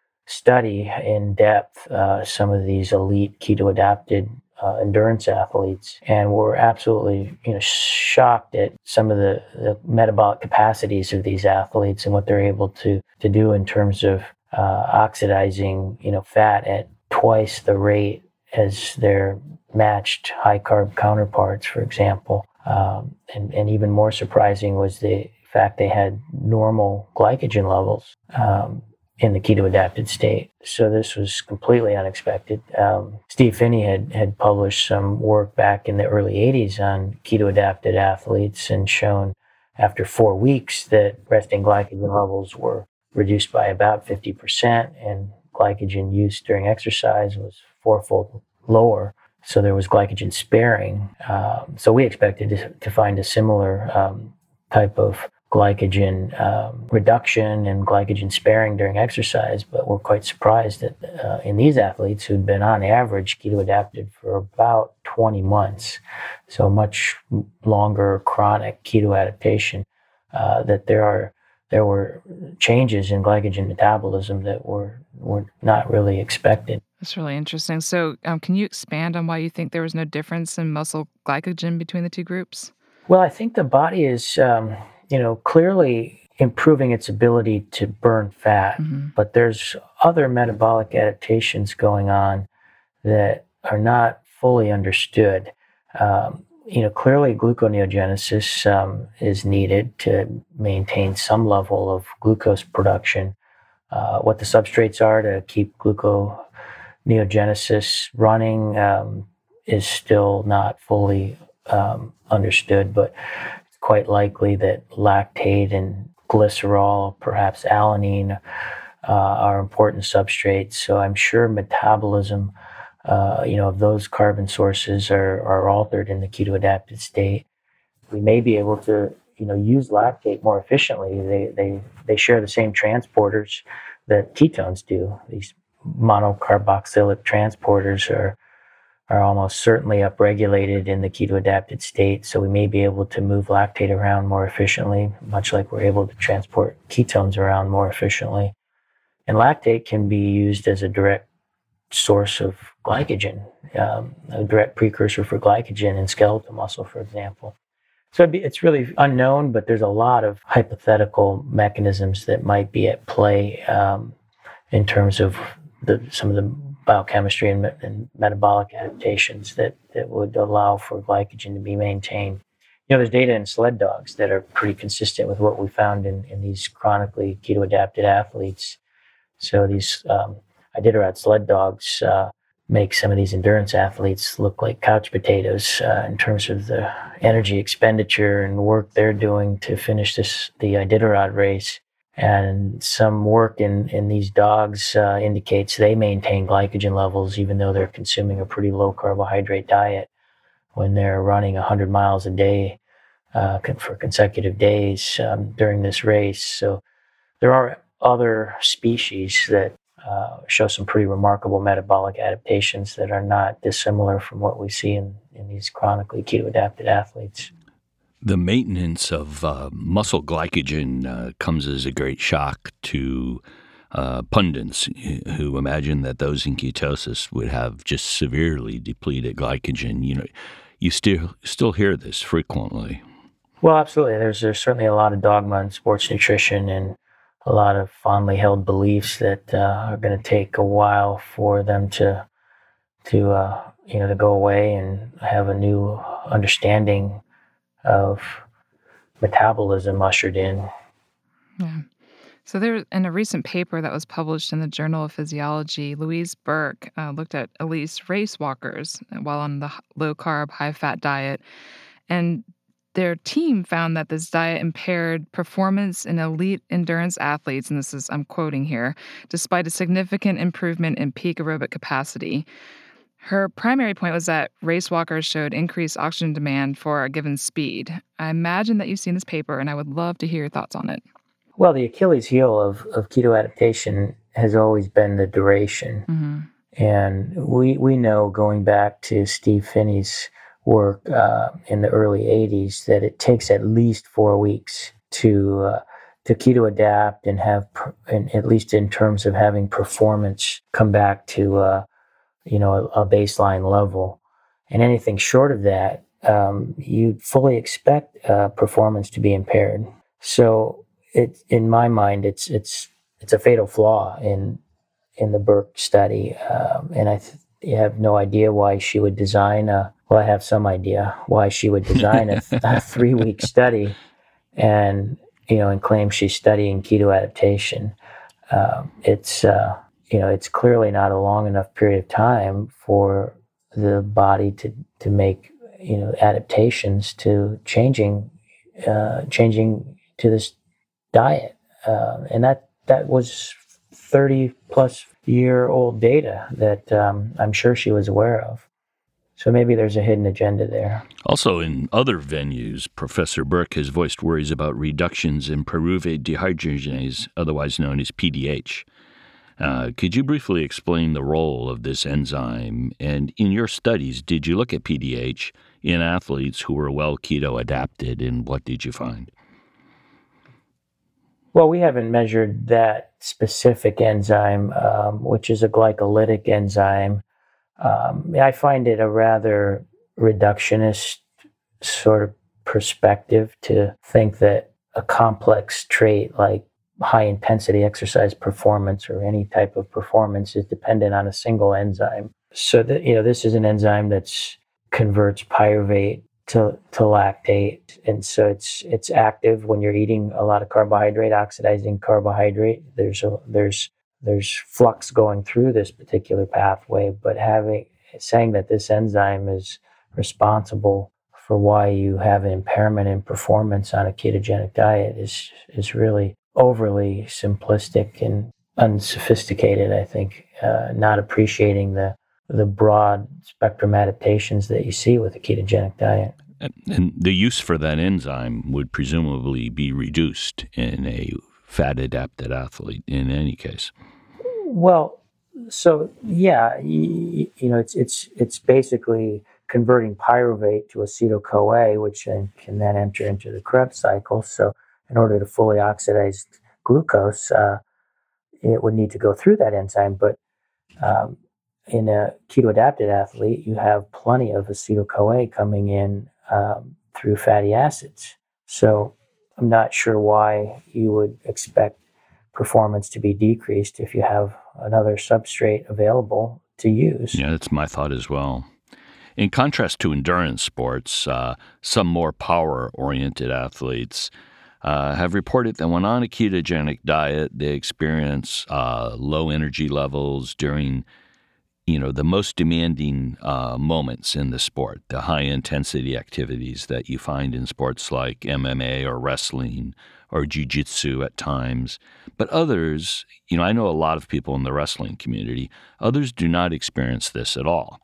study in depth uh, some of these elite keto-adapted Uh, endurance athletes, and we're absolutely, you know, shocked at some of the, the metabolic capacities of these athletes and what they're able to to do in terms of uh, oxidizing, you know, fat at twice the rate as their matched high carb counterparts, for example. Um, and, and even more surprising was the fact they had normal glycogen levels Um, in the keto-adapted state. So this was completely unexpected. Um, Steve Phinney had, had published some work back in the early eighties on keto-adapted athletes and shown after four weeks that resting glycogen levels were reduced by about fifty percent, and glycogen use during exercise was fourfold lower So there was glycogen sparing. Um, so we expected to, to find a similar um, type of glycogen um, reduction and glycogen sparing during exercise, but we're quite surprised that uh, in these athletes who'd been on average keto adapted for about twenty months, so much longer chronic keto adaptation, uh, that there are there were changes in glycogen metabolism that were were not really expected. That's really interesting. So um, can you expand on why you think there was no difference in muscle glycogen between the two groups? Well, I think the body is, um, you know, clearly improving its ability to burn fat, mm-hmm. but there's other metabolic adaptations going on that are not fully understood. Um, you know, clearly gluconeogenesis um, is needed to maintain some level of glucose production. Uh, what the substrates are to keep gluconeogenesis running um, is still not fully um, understood, but it's quite likely that lactate and glycerol, perhaps alanine, uh, are important substrates. So I'm sure metabolism Uh, you know, of those carbon sources are, are altered in the keto-adapted state. We may be able to, you know, use lactate more efficiently. They they they share the same transporters that ketones do. These monocarboxylic transporters are are almost certainly upregulated in the keto-adapted state. So we may be able to move lactate around more efficiently, much like we're able to transport ketones around more efficiently. And lactate can be used as a direct source of glycogen, um, a direct precursor for glycogen in skeletal muscle, for example. So it'd be, it's really unknown, but there's a lot of hypothetical mechanisms that might be at play um, in terms of the, some of the biochemistry and, and metabolic adaptations that, that would allow for glycogen to be maintained. You know, there's data in sled dogs that are pretty consistent with what we found in, in these chronically keto-adapted athletes. So these um, Iditarod sled dogs uh, make some of these endurance athletes look like couch potatoes uh, in terms of the energy expenditure and work they're doing to finish this the Iditarod race. And some work in, in these dogs uh, indicates they maintain glycogen levels even though they're consuming a pretty low carbohydrate diet when they're running one hundred miles a day uh, for consecutive days um, during this race. So there are other species that Uh, show some pretty remarkable metabolic adaptations that are not dissimilar from what we see in, in these chronically keto-adapted athletes. The maintenance of uh, muscle glycogen uh, comes as a great shock to uh, pundits who imagine that those in ketosis would have just severely depleted glycogen. You know, you still still hear this frequently. Well, absolutely. There's there's certainly a lot of dogma in sports nutrition and a lot of fondly held beliefs that uh, are going to take a while for them to, to uh, you know, to go away and have a new understanding of metabolism ushered in. Yeah. So there, in a recent paper that was published in the Journal of Physiology, Louise Burke uh, looked at elite race walkers while on the low-carb, high-fat diet, and their team found that this diet impaired performance in elite endurance athletes, and this is, I'm quoting here, despite a significant improvement in peak aerobic capacity. Her primary point was that race walkers showed increased oxygen demand for a given speed. I imagine that you've seen this paper, and I would love to hear your thoughts on it. Well, the Achilles heel of, of keto adaptation has always been the duration. Mm-hmm. And we, we know, going back to Steve Phinney's work uh, in the early eighties, that it takes at least four weeks to uh, to keto adapt and have, and at least in terms of having performance come back to uh, you know a, a baseline level. And anything short of that, um, you'd fully expect uh, performance to be impaired. So it, in my mind, it's it's it's a fatal flaw in in the Burke study, um, and I. Th- You have no idea why she would design a, well, I have some idea why she would design a, th- a three-week study and, you know, and claim she's studying keto adaptation. Um, it's, uh, you know, it's clearly not a long enough period of time for the body to, to make, you know, adaptations to changing, uh, changing to this diet. Uh, and that, that was thirty plus year old data that um, I'm sure she was aware of. So maybe there's a hidden agenda there. Also, in other venues, Professor Burke has voiced worries about reductions in pyruvate dehydrogenase, otherwise known as P D H. Uh, could you briefly explain the role of this enzyme? And in your studies, did you look at P D H in athletes who were well keto adapted, and what did you find? Well, we haven't measured that specific enzyme, um, which is a glycolytic enzyme. Um, I find it a rather reductionist sort of perspective to think that a complex trait like high-intensity exercise performance or any type of performance is dependent on a single enzyme. So that, you know, this is an enzyme that's converts pyruvate to, to lactate, and so it's it's active when you're eating a lot of carbohydrate, oxidizing carbohydrate. There's a there's there's flux going through this particular pathway, but having saying that this enzyme is responsible for why you have an impairment in performance on a ketogenic diet is is really overly simplistic and unsophisticated, I think, uh, not appreciating the the broad spectrum adaptations that you see with a ketogenic diet. And the use for that enzyme would presumably be reduced in a fat-adapted athlete in any case. Well, so yeah, you, you know, it's it's it's basically converting pyruvate to acetyl-CoA, which then can then enter into the Krebs cycle. So in order to fully oxidize glucose, uh, it would need to go through that enzyme. But um, in a keto-adapted athlete, you have plenty of acetyl-CoA coming in um, through fatty acids. So I'm not sure why you would expect performance to be decreased if you have another substrate available to use. Yeah, that's my thought as well. In contrast to endurance sports, uh, some more power-oriented athletes uh, have reported that when on a ketogenic diet, they experience uh, low energy levels during, you know, the most demanding uh, moments in the sport, the high-intensity activities that you find in sports like M M A or wrestling or jiu-jitsu at times. But others, you know, I know a lot of people in the wrestling community, others do not experience this at all.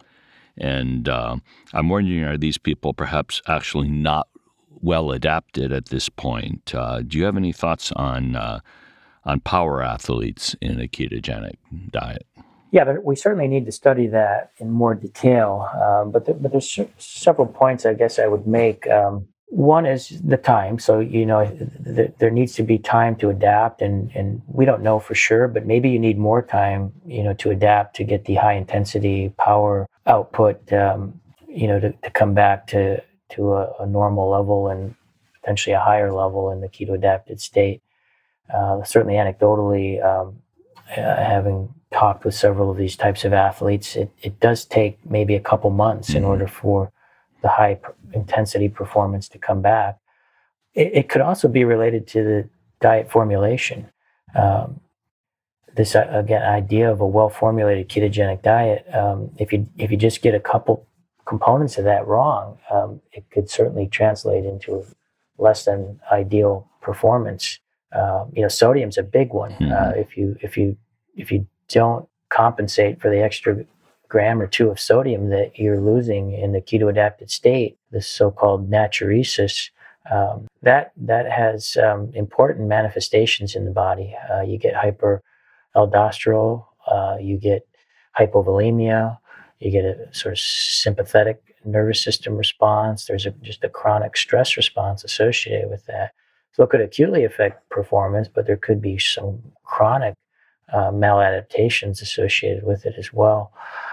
And uh, I'm wondering, are these people perhaps actually not well adapted at this point? Uh, do you have any thoughts on uh, on power athletes in a ketogenic diet? Yeah, there, we certainly need to study that in more detail. Um, but, there, but there's several points I guess I would make. Um, one is the time. So, you know, th- there needs to be time to adapt, and, and we don't know for sure, but maybe you need more time, you know, to adapt to get the high intensity power output, um, you know, to, to come back to, to a, a normal level and potentially a higher level in the keto adapted state. Uh, certainly anecdotally, um, uh, having talked with several of these types of athletes, it, it does take maybe a couple months mm-hmm. in order for the high pr- intensity performance to come back. It, it could also be related to the diet formulation. Um, this, uh, again, idea of a well-formulated ketogenic diet, um, if you if you just get a couple components of that wrong, um, it could certainly translate into less than ideal performance. Um, you know, sodium's a big one. Mm-hmm. Uh, if you if you if you don't compensate for the extra gram or two of sodium that you're losing in the keto adapted state, this so-called natriuresis, um, that that has um, important manifestations in the body. Uh, you get hyperaldosterol, uh, you get hypovolemia, you get a sort of sympathetic nervous system response. There's a, just a chronic stress response associated with that. So it could acutely affect performance, but there could be some chronic uh, maladaptations associated with it as well.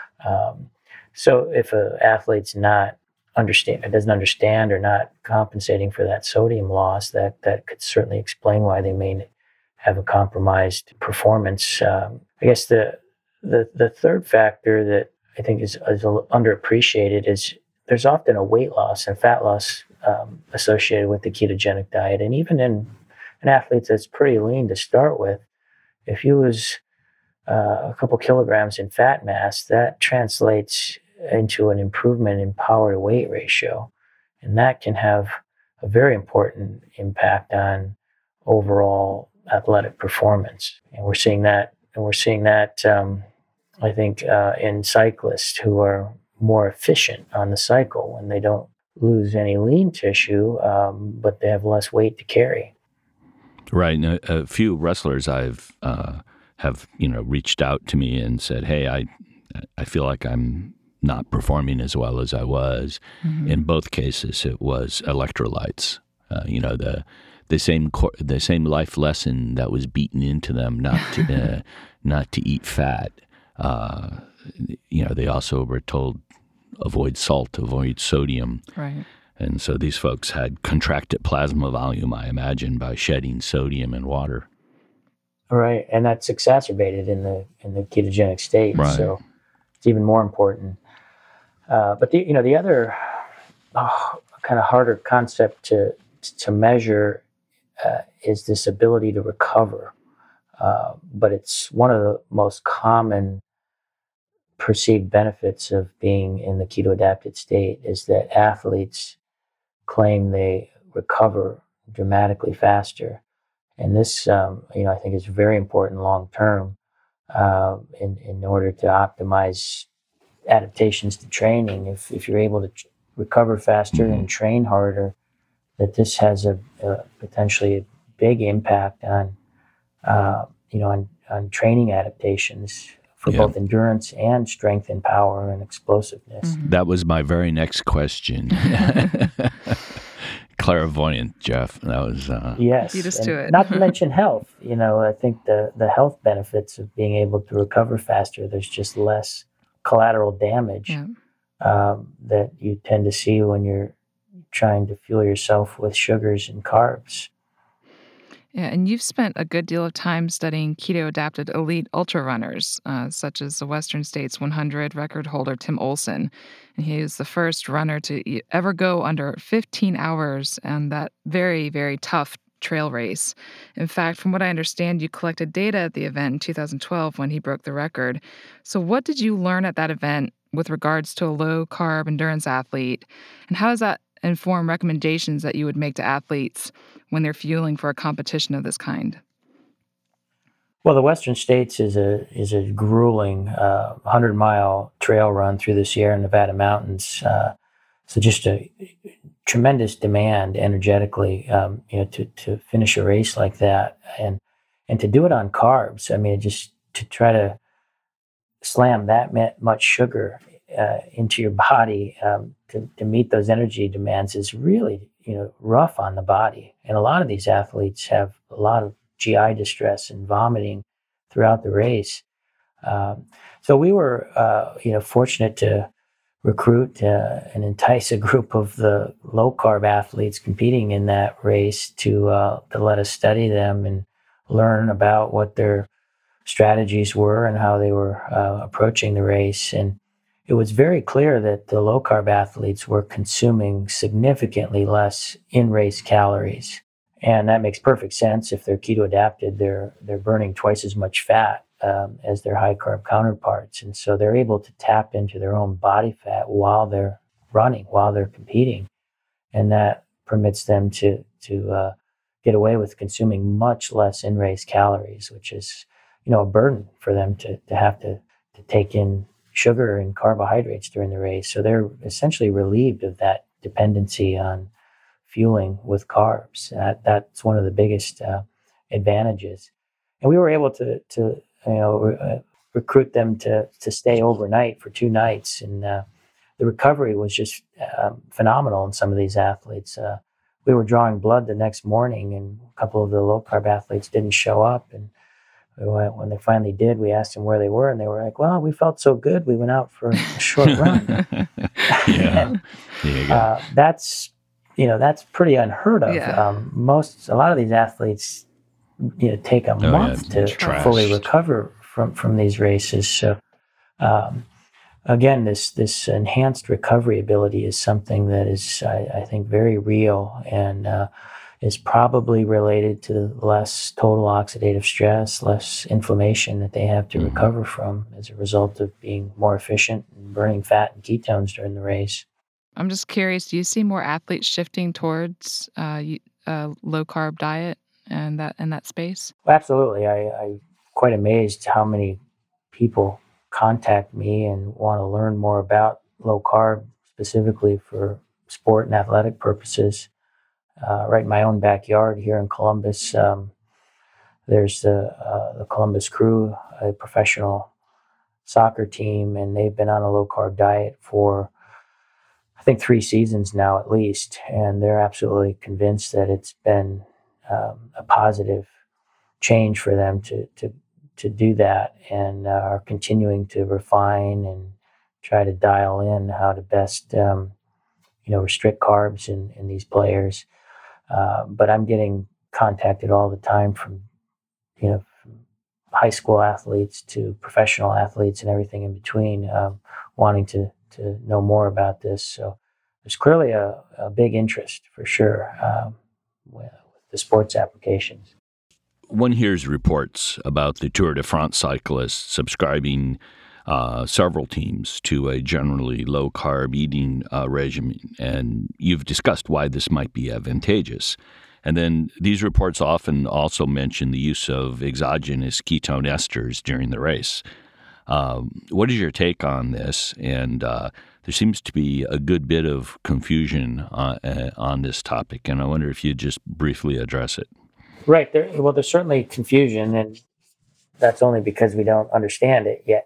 Um, so if an athlete's not understand, doesn't understand or not compensating for that sodium loss, that, that could certainly explain why they may have a compromised performance. Um, I guess the, the the third factor that I think is, is underappreciated is there's often a weight loss and fat loss um, associated with the ketogenic diet. And even in an athlete that's pretty lean to start with, if you lose uh, a couple kilograms in fat mass, that translates into an improvement in power to weight ratio. And that can have a very important impact on overall athletic performance. And we're seeing that, and we're seeing that, um, I think, uh, in cyclists who are more efficient on the cycle when they don't lose any lean tissue, um, but they have less weight to carry. Right. And a, a few wrestlers I've uh, have you know reached out to me and said, "Hey, I I feel like I'm not performing as well as I was." Mm-hmm. In both cases, it was electrolytes. Uh, you know the the same cor- the same life lesson that was beaten into them not to uh, not to eat fat. Uh, you know, they also were told avoid salt, avoid sodium. Right. And so these folks had contracted plasma volume, I imagine, by shedding sodium and water. Right, and that's exacerbated in the in the ketogenic state. Right. So it's even more important. Uh, but the you know the other oh, kind of harder concept to to measure uh, is this ability to recover. Uh, but it's one of the most common perceived benefits of being in the keto-adapted state is that athletes claim they recover dramatically faster. And this, um, you know, I think is very important long-term uh, in, in order to optimize adaptations to training. If, if you're able to tr- recover faster mm-hmm. and train harder, that this has a, a potentially a big impact on, uh, you know, on, on training adaptations for yeah. both endurance and strength and power and explosiveness. Mm-hmm. That was my very next question. Clairvoyant, Jeff. That was uh... yes. You just do it. Not to mention health. You know, I think the the health benefits of being able to recover faster. There's just less collateral damage yeah. um, that you tend to see when you're trying to fuel yourself with sugars and carbs. Yeah, and you've spent a good deal of time studying keto-adapted elite ultra runners, uh, such as the Western States one hundred record holder Tim Olson. And he is the first runner to ever go under fifteen hours on that very, very tough trail race. In fact, from what I understand, you collected data at the event in two thousand twelve when he broke the record. So what did you learn at that event with regards to a low-carb endurance athlete? And how does that inform recommendations that you would make to athletes when they're fueling for a competition of this kind? Well, the Western States is a is a grueling uh, hundred mile trail run through the Sierra Nevada mountains. Uh, so just a tremendous demand energetically, um, you know, to to finish a race like that, and and to do it on carbs. I mean, just to try to slam that much sugar uh, into your body um, to to meet those energy demands is really, you know, rough on the body. And a lot of these athletes have a lot of G I distress and vomiting throughout the race. Um, so we were, uh, you know, fortunate to recruit uh, and entice a group of the low carb athletes competing in that race to uh, to let us study them and learn about what their strategies were and how they were uh, approaching the race. And it was very clear that the low carb athletes were consuming significantly less in-race calories. And that makes perfect sense. If they're keto adapted, they're they're burning twice as much fat um, as their high carb counterparts. And so they're able to tap into their own body fat while they're running, while they're competing. And that permits them to, to uh, get away with consuming much less in-race calories, which is, you know, a burden for them to, to have to, to take in sugar and carbohydrates during the race. So they're essentially relieved of that dependency on fueling with carbs. That, that's one of the biggest uh, advantages. And we were able to, to you know, re- uh, recruit them to, to stay overnight for two nights. And uh, the recovery was just uh, phenomenal in some of these athletes. Uh, we were drawing blood the next morning, and a couple of the low-carb athletes didn't show up. And when they finally did, we asked them where they were, and they were like, well, we felt so good, we went out for a short run. Yeah. And, there you go. Uh, that's, you know, that's pretty unheard of. Yeah. Um, most, a lot of these athletes, you know, take a Oh, month yeah, to trashed. fully recover from, from these races. So, um, again, this, this enhanced recovery ability is something that is, I, I think, very real, and, uh, is probably related to less total oxidative stress, less inflammation that they have to mm-hmm. recover from as a result of being more efficient and burning fat and ketones during the race. I'm just curious, do you see more athletes shifting towards uh, a low-carb diet and that in that space? Well, absolutely. I, I'm quite amazed how many people contact me and want to learn more about low carb specifically for sport and athletic purposes. Uh, right in my own backyard here in Columbus, um, there's the, uh, the Columbus Crew, a professional soccer team, and they've been on a low carb diet for, I think, three seasons now at least, and they're absolutely convinced that it's been um, a positive change for them to to to do that, and uh, are continuing to refine and try to dial in how to best um, you know restrict carbs in, in these players. Uh, but I'm getting contacted all the time from you know from high school athletes to professional athletes and everything in between, um, wanting to to know more about this. So there's clearly a, a big interest for sure um, with, with the sports applications. One hears reports about the Tour de France cyclists subscribing uh, several teams to a generally low-carb eating uh, regimen, and you've discussed why this might be advantageous. And then these reports often also mention the use of exogenous ketone esters during the race. Um, what is your take on this? And uh, there seems to be a good bit of confusion on, uh, on this topic, and I wonder if you'd just briefly address it. Right. There, well, there's certainly confusion, and that's only because we don't understand it yet.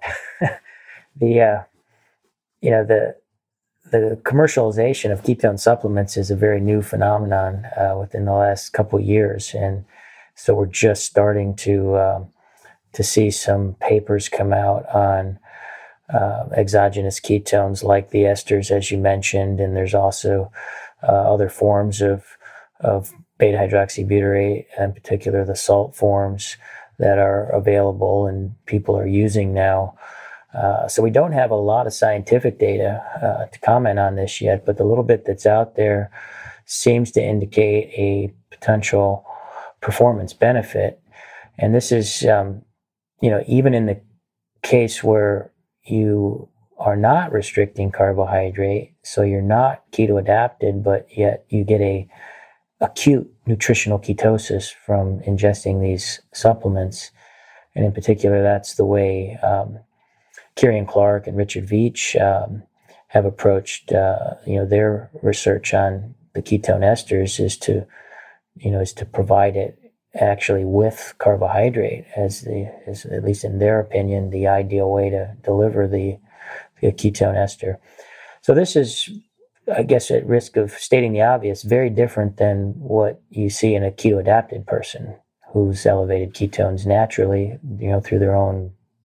the, uh, you know, the the commercialization of ketone supplements is a very new phenomenon uh, within the last couple of years, and so we're just starting to um, to see some papers come out on uh, exogenous ketones like the esters, as you mentioned, and there's also uh, other forms of of beta-hydroxybutyrate, in particular the salt forms that are available and people are using now. Uh, so we don't have a lot of scientific data uh, to comment on this yet, but the little bit that's out there seems to indicate a potential performance benefit. And this is, um, you know, even in the case where you are not restricting carbohydrate, so you're not keto adapted, but yet you get a acute nutritional ketosis from ingesting these supplements. And in particular, that's the way um, Kieran Clark and Richard Veach um, have approached, uh, you know, their research on the ketone esters is to, you know, is to provide it actually with carbohydrate as the, as, at least in their opinion, the ideal way to deliver the, the ketone ester. So this is, I guess, at risk of stating the obvious, very different than what you see in a keto-adapted person who's elevated ketones naturally, you know, through their own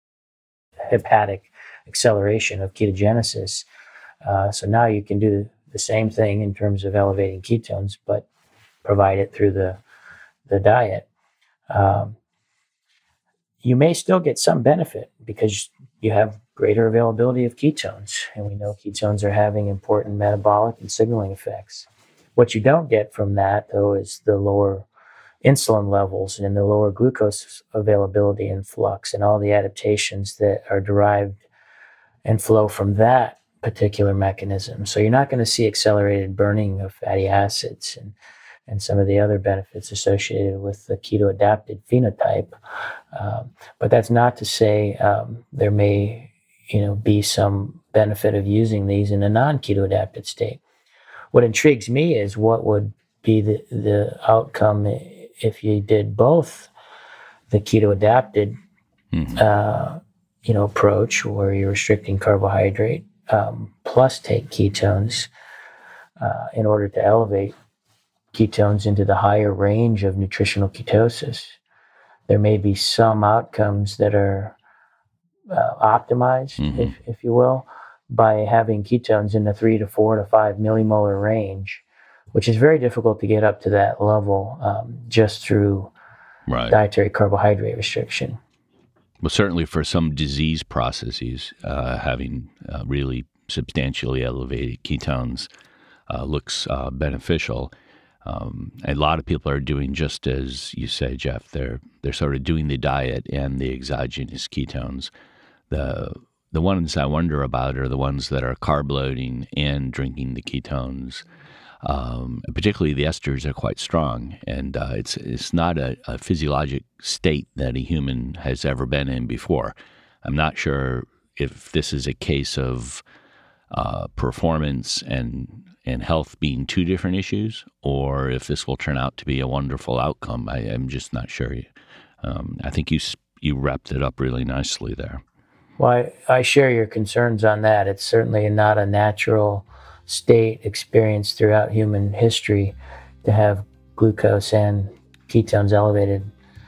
hepatic acceleration of ketogenesis. Uh, so now you can do the same thing in terms of elevating ketones, but provide it through the the diet. Um, you may still get some benefit because you have greater availability of ketones, and we know ketones are having important metabolic and signaling effects. What you don't get from that, though, is the lower insulin levels and the lower glucose availability and flux and all the adaptations that are derived and flow from that particular mechanism. So you're not going to see accelerated burning of fatty acids and and some of the other benefits associated with the keto-adapted phenotype. Um, but that's not to say um, there may, you know, be some benefit of using these in a non-keto-adapted state. What intrigues me is what would be the, the outcome if you did both the keto-adapted, mm-hmm. uh, you know, approach where you're restricting carbohydrate um, plus take ketones uh, in order to elevate ketones into the higher range of nutritional ketosis. There may be some outcomes that are uh, optimized, mm-hmm. if, if you will, by having ketones in the three to four to five millimolar range, which is very difficult to get up to that level um, just through right. dietary carbohydrate restriction. Well, certainly for some disease processes, uh, having uh, really substantially elevated ketones uh, looks uh, beneficial. Um, a lot of people are doing just as you say, Jeff. They're they're sort of doing the diet and the exogenous ketones. The the ones I wonder about are the ones that are carb loading and drinking the ketones. Um, particularly the esters are quite strong, and uh, it's it's not a, a physiologic state that a human has ever been in before. I'm not sure if this is a case of uh, performance and and health being two different issues, or if this will turn out to be a wonderful outcome. I, I'm just not sure. Um, I think you you wrapped it up really nicely there. Well, I, I share your concerns on that. It's certainly not a natural state experienced throughout human history to have glucose and ketones elevated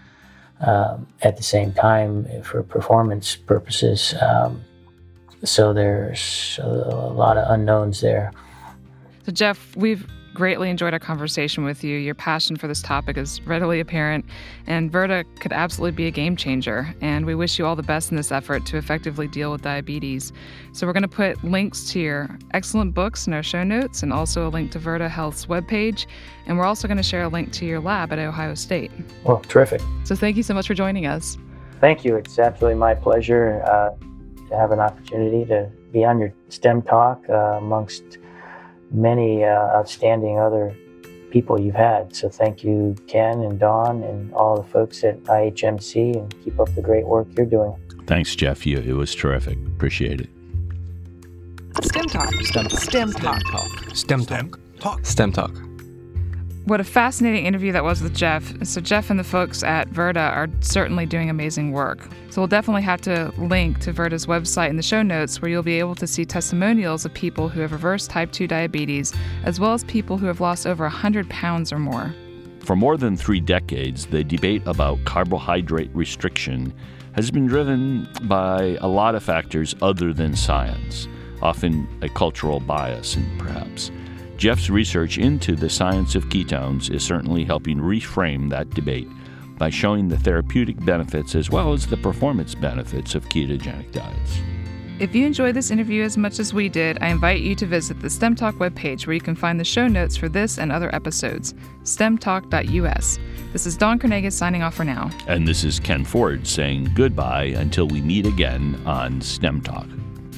um, at the same time for performance purposes. Um, so there's a, a lot of unknowns there. So, Jeff, we've greatly enjoyed our conversation with you. Your passion for this topic is readily apparent, and Virta could absolutely be a game changer. And we wish you all the best in this effort to effectively deal with diabetes. So we're going to put links to your excellent books in our show notes, and also a link to Virta Health's webpage. And we're also going to share a link to your lab at Ohio State. Well, terrific. So thank you so much for joining us. Thank you. It's absolutely my pleasure uh, to have an opportunity to be on your STEM Talk uh, amongst many uh, outstanding other people you've had. So thank you, Ken and Dawn and all the folks at I H M C, and keep up the great work you're doing. Thanks, Jeff. You, it was terrific. Appreciate it. STEM Talk. STEM Talk. STEM Talk. STEM Talk. Talk. STEM Talk. What a fascinating interview that was with Jeff. So Jeff and the folks at Virta are certainly doing amazing work. So we'll definitely have to link to Virta's website in the show notes, where you'll be able to see testimonials of people who have reversed type two diabetes, as well as people who have lost over one hundred pounds or more. For more than three decades, the debate about carbohydrate restriction has been driven by a lot of factors other than science, often a cultural bias, and perhaps. Jeff's research into the science of ketones is certainly helping reframe that debate by showing the therapeutic benefits as well as the performance benefits of ketogenic diets. If you enjoyed this interview as much as we did, I invite you to visit the STEM Talk webpage, where you can find the show notes for this and other episodes, stem talk dot u s. This is Dawn Kernagis signing off for now. And this is Ken Ford saying goodbye until we meet again on STEM Talk.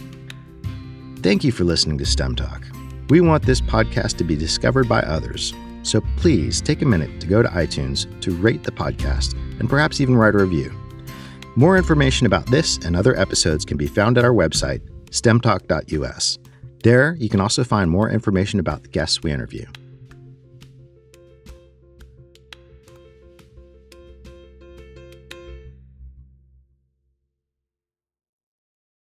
Thank you for listening to STEM Talk. We want this podcast to be discovered by others, so please take a minute to go to iTunes to rate the podcast and perhaps even write a review. More information about this and other episodes can be found at our website, stem talk dot u s. There, you can also find more information about the guests we interview.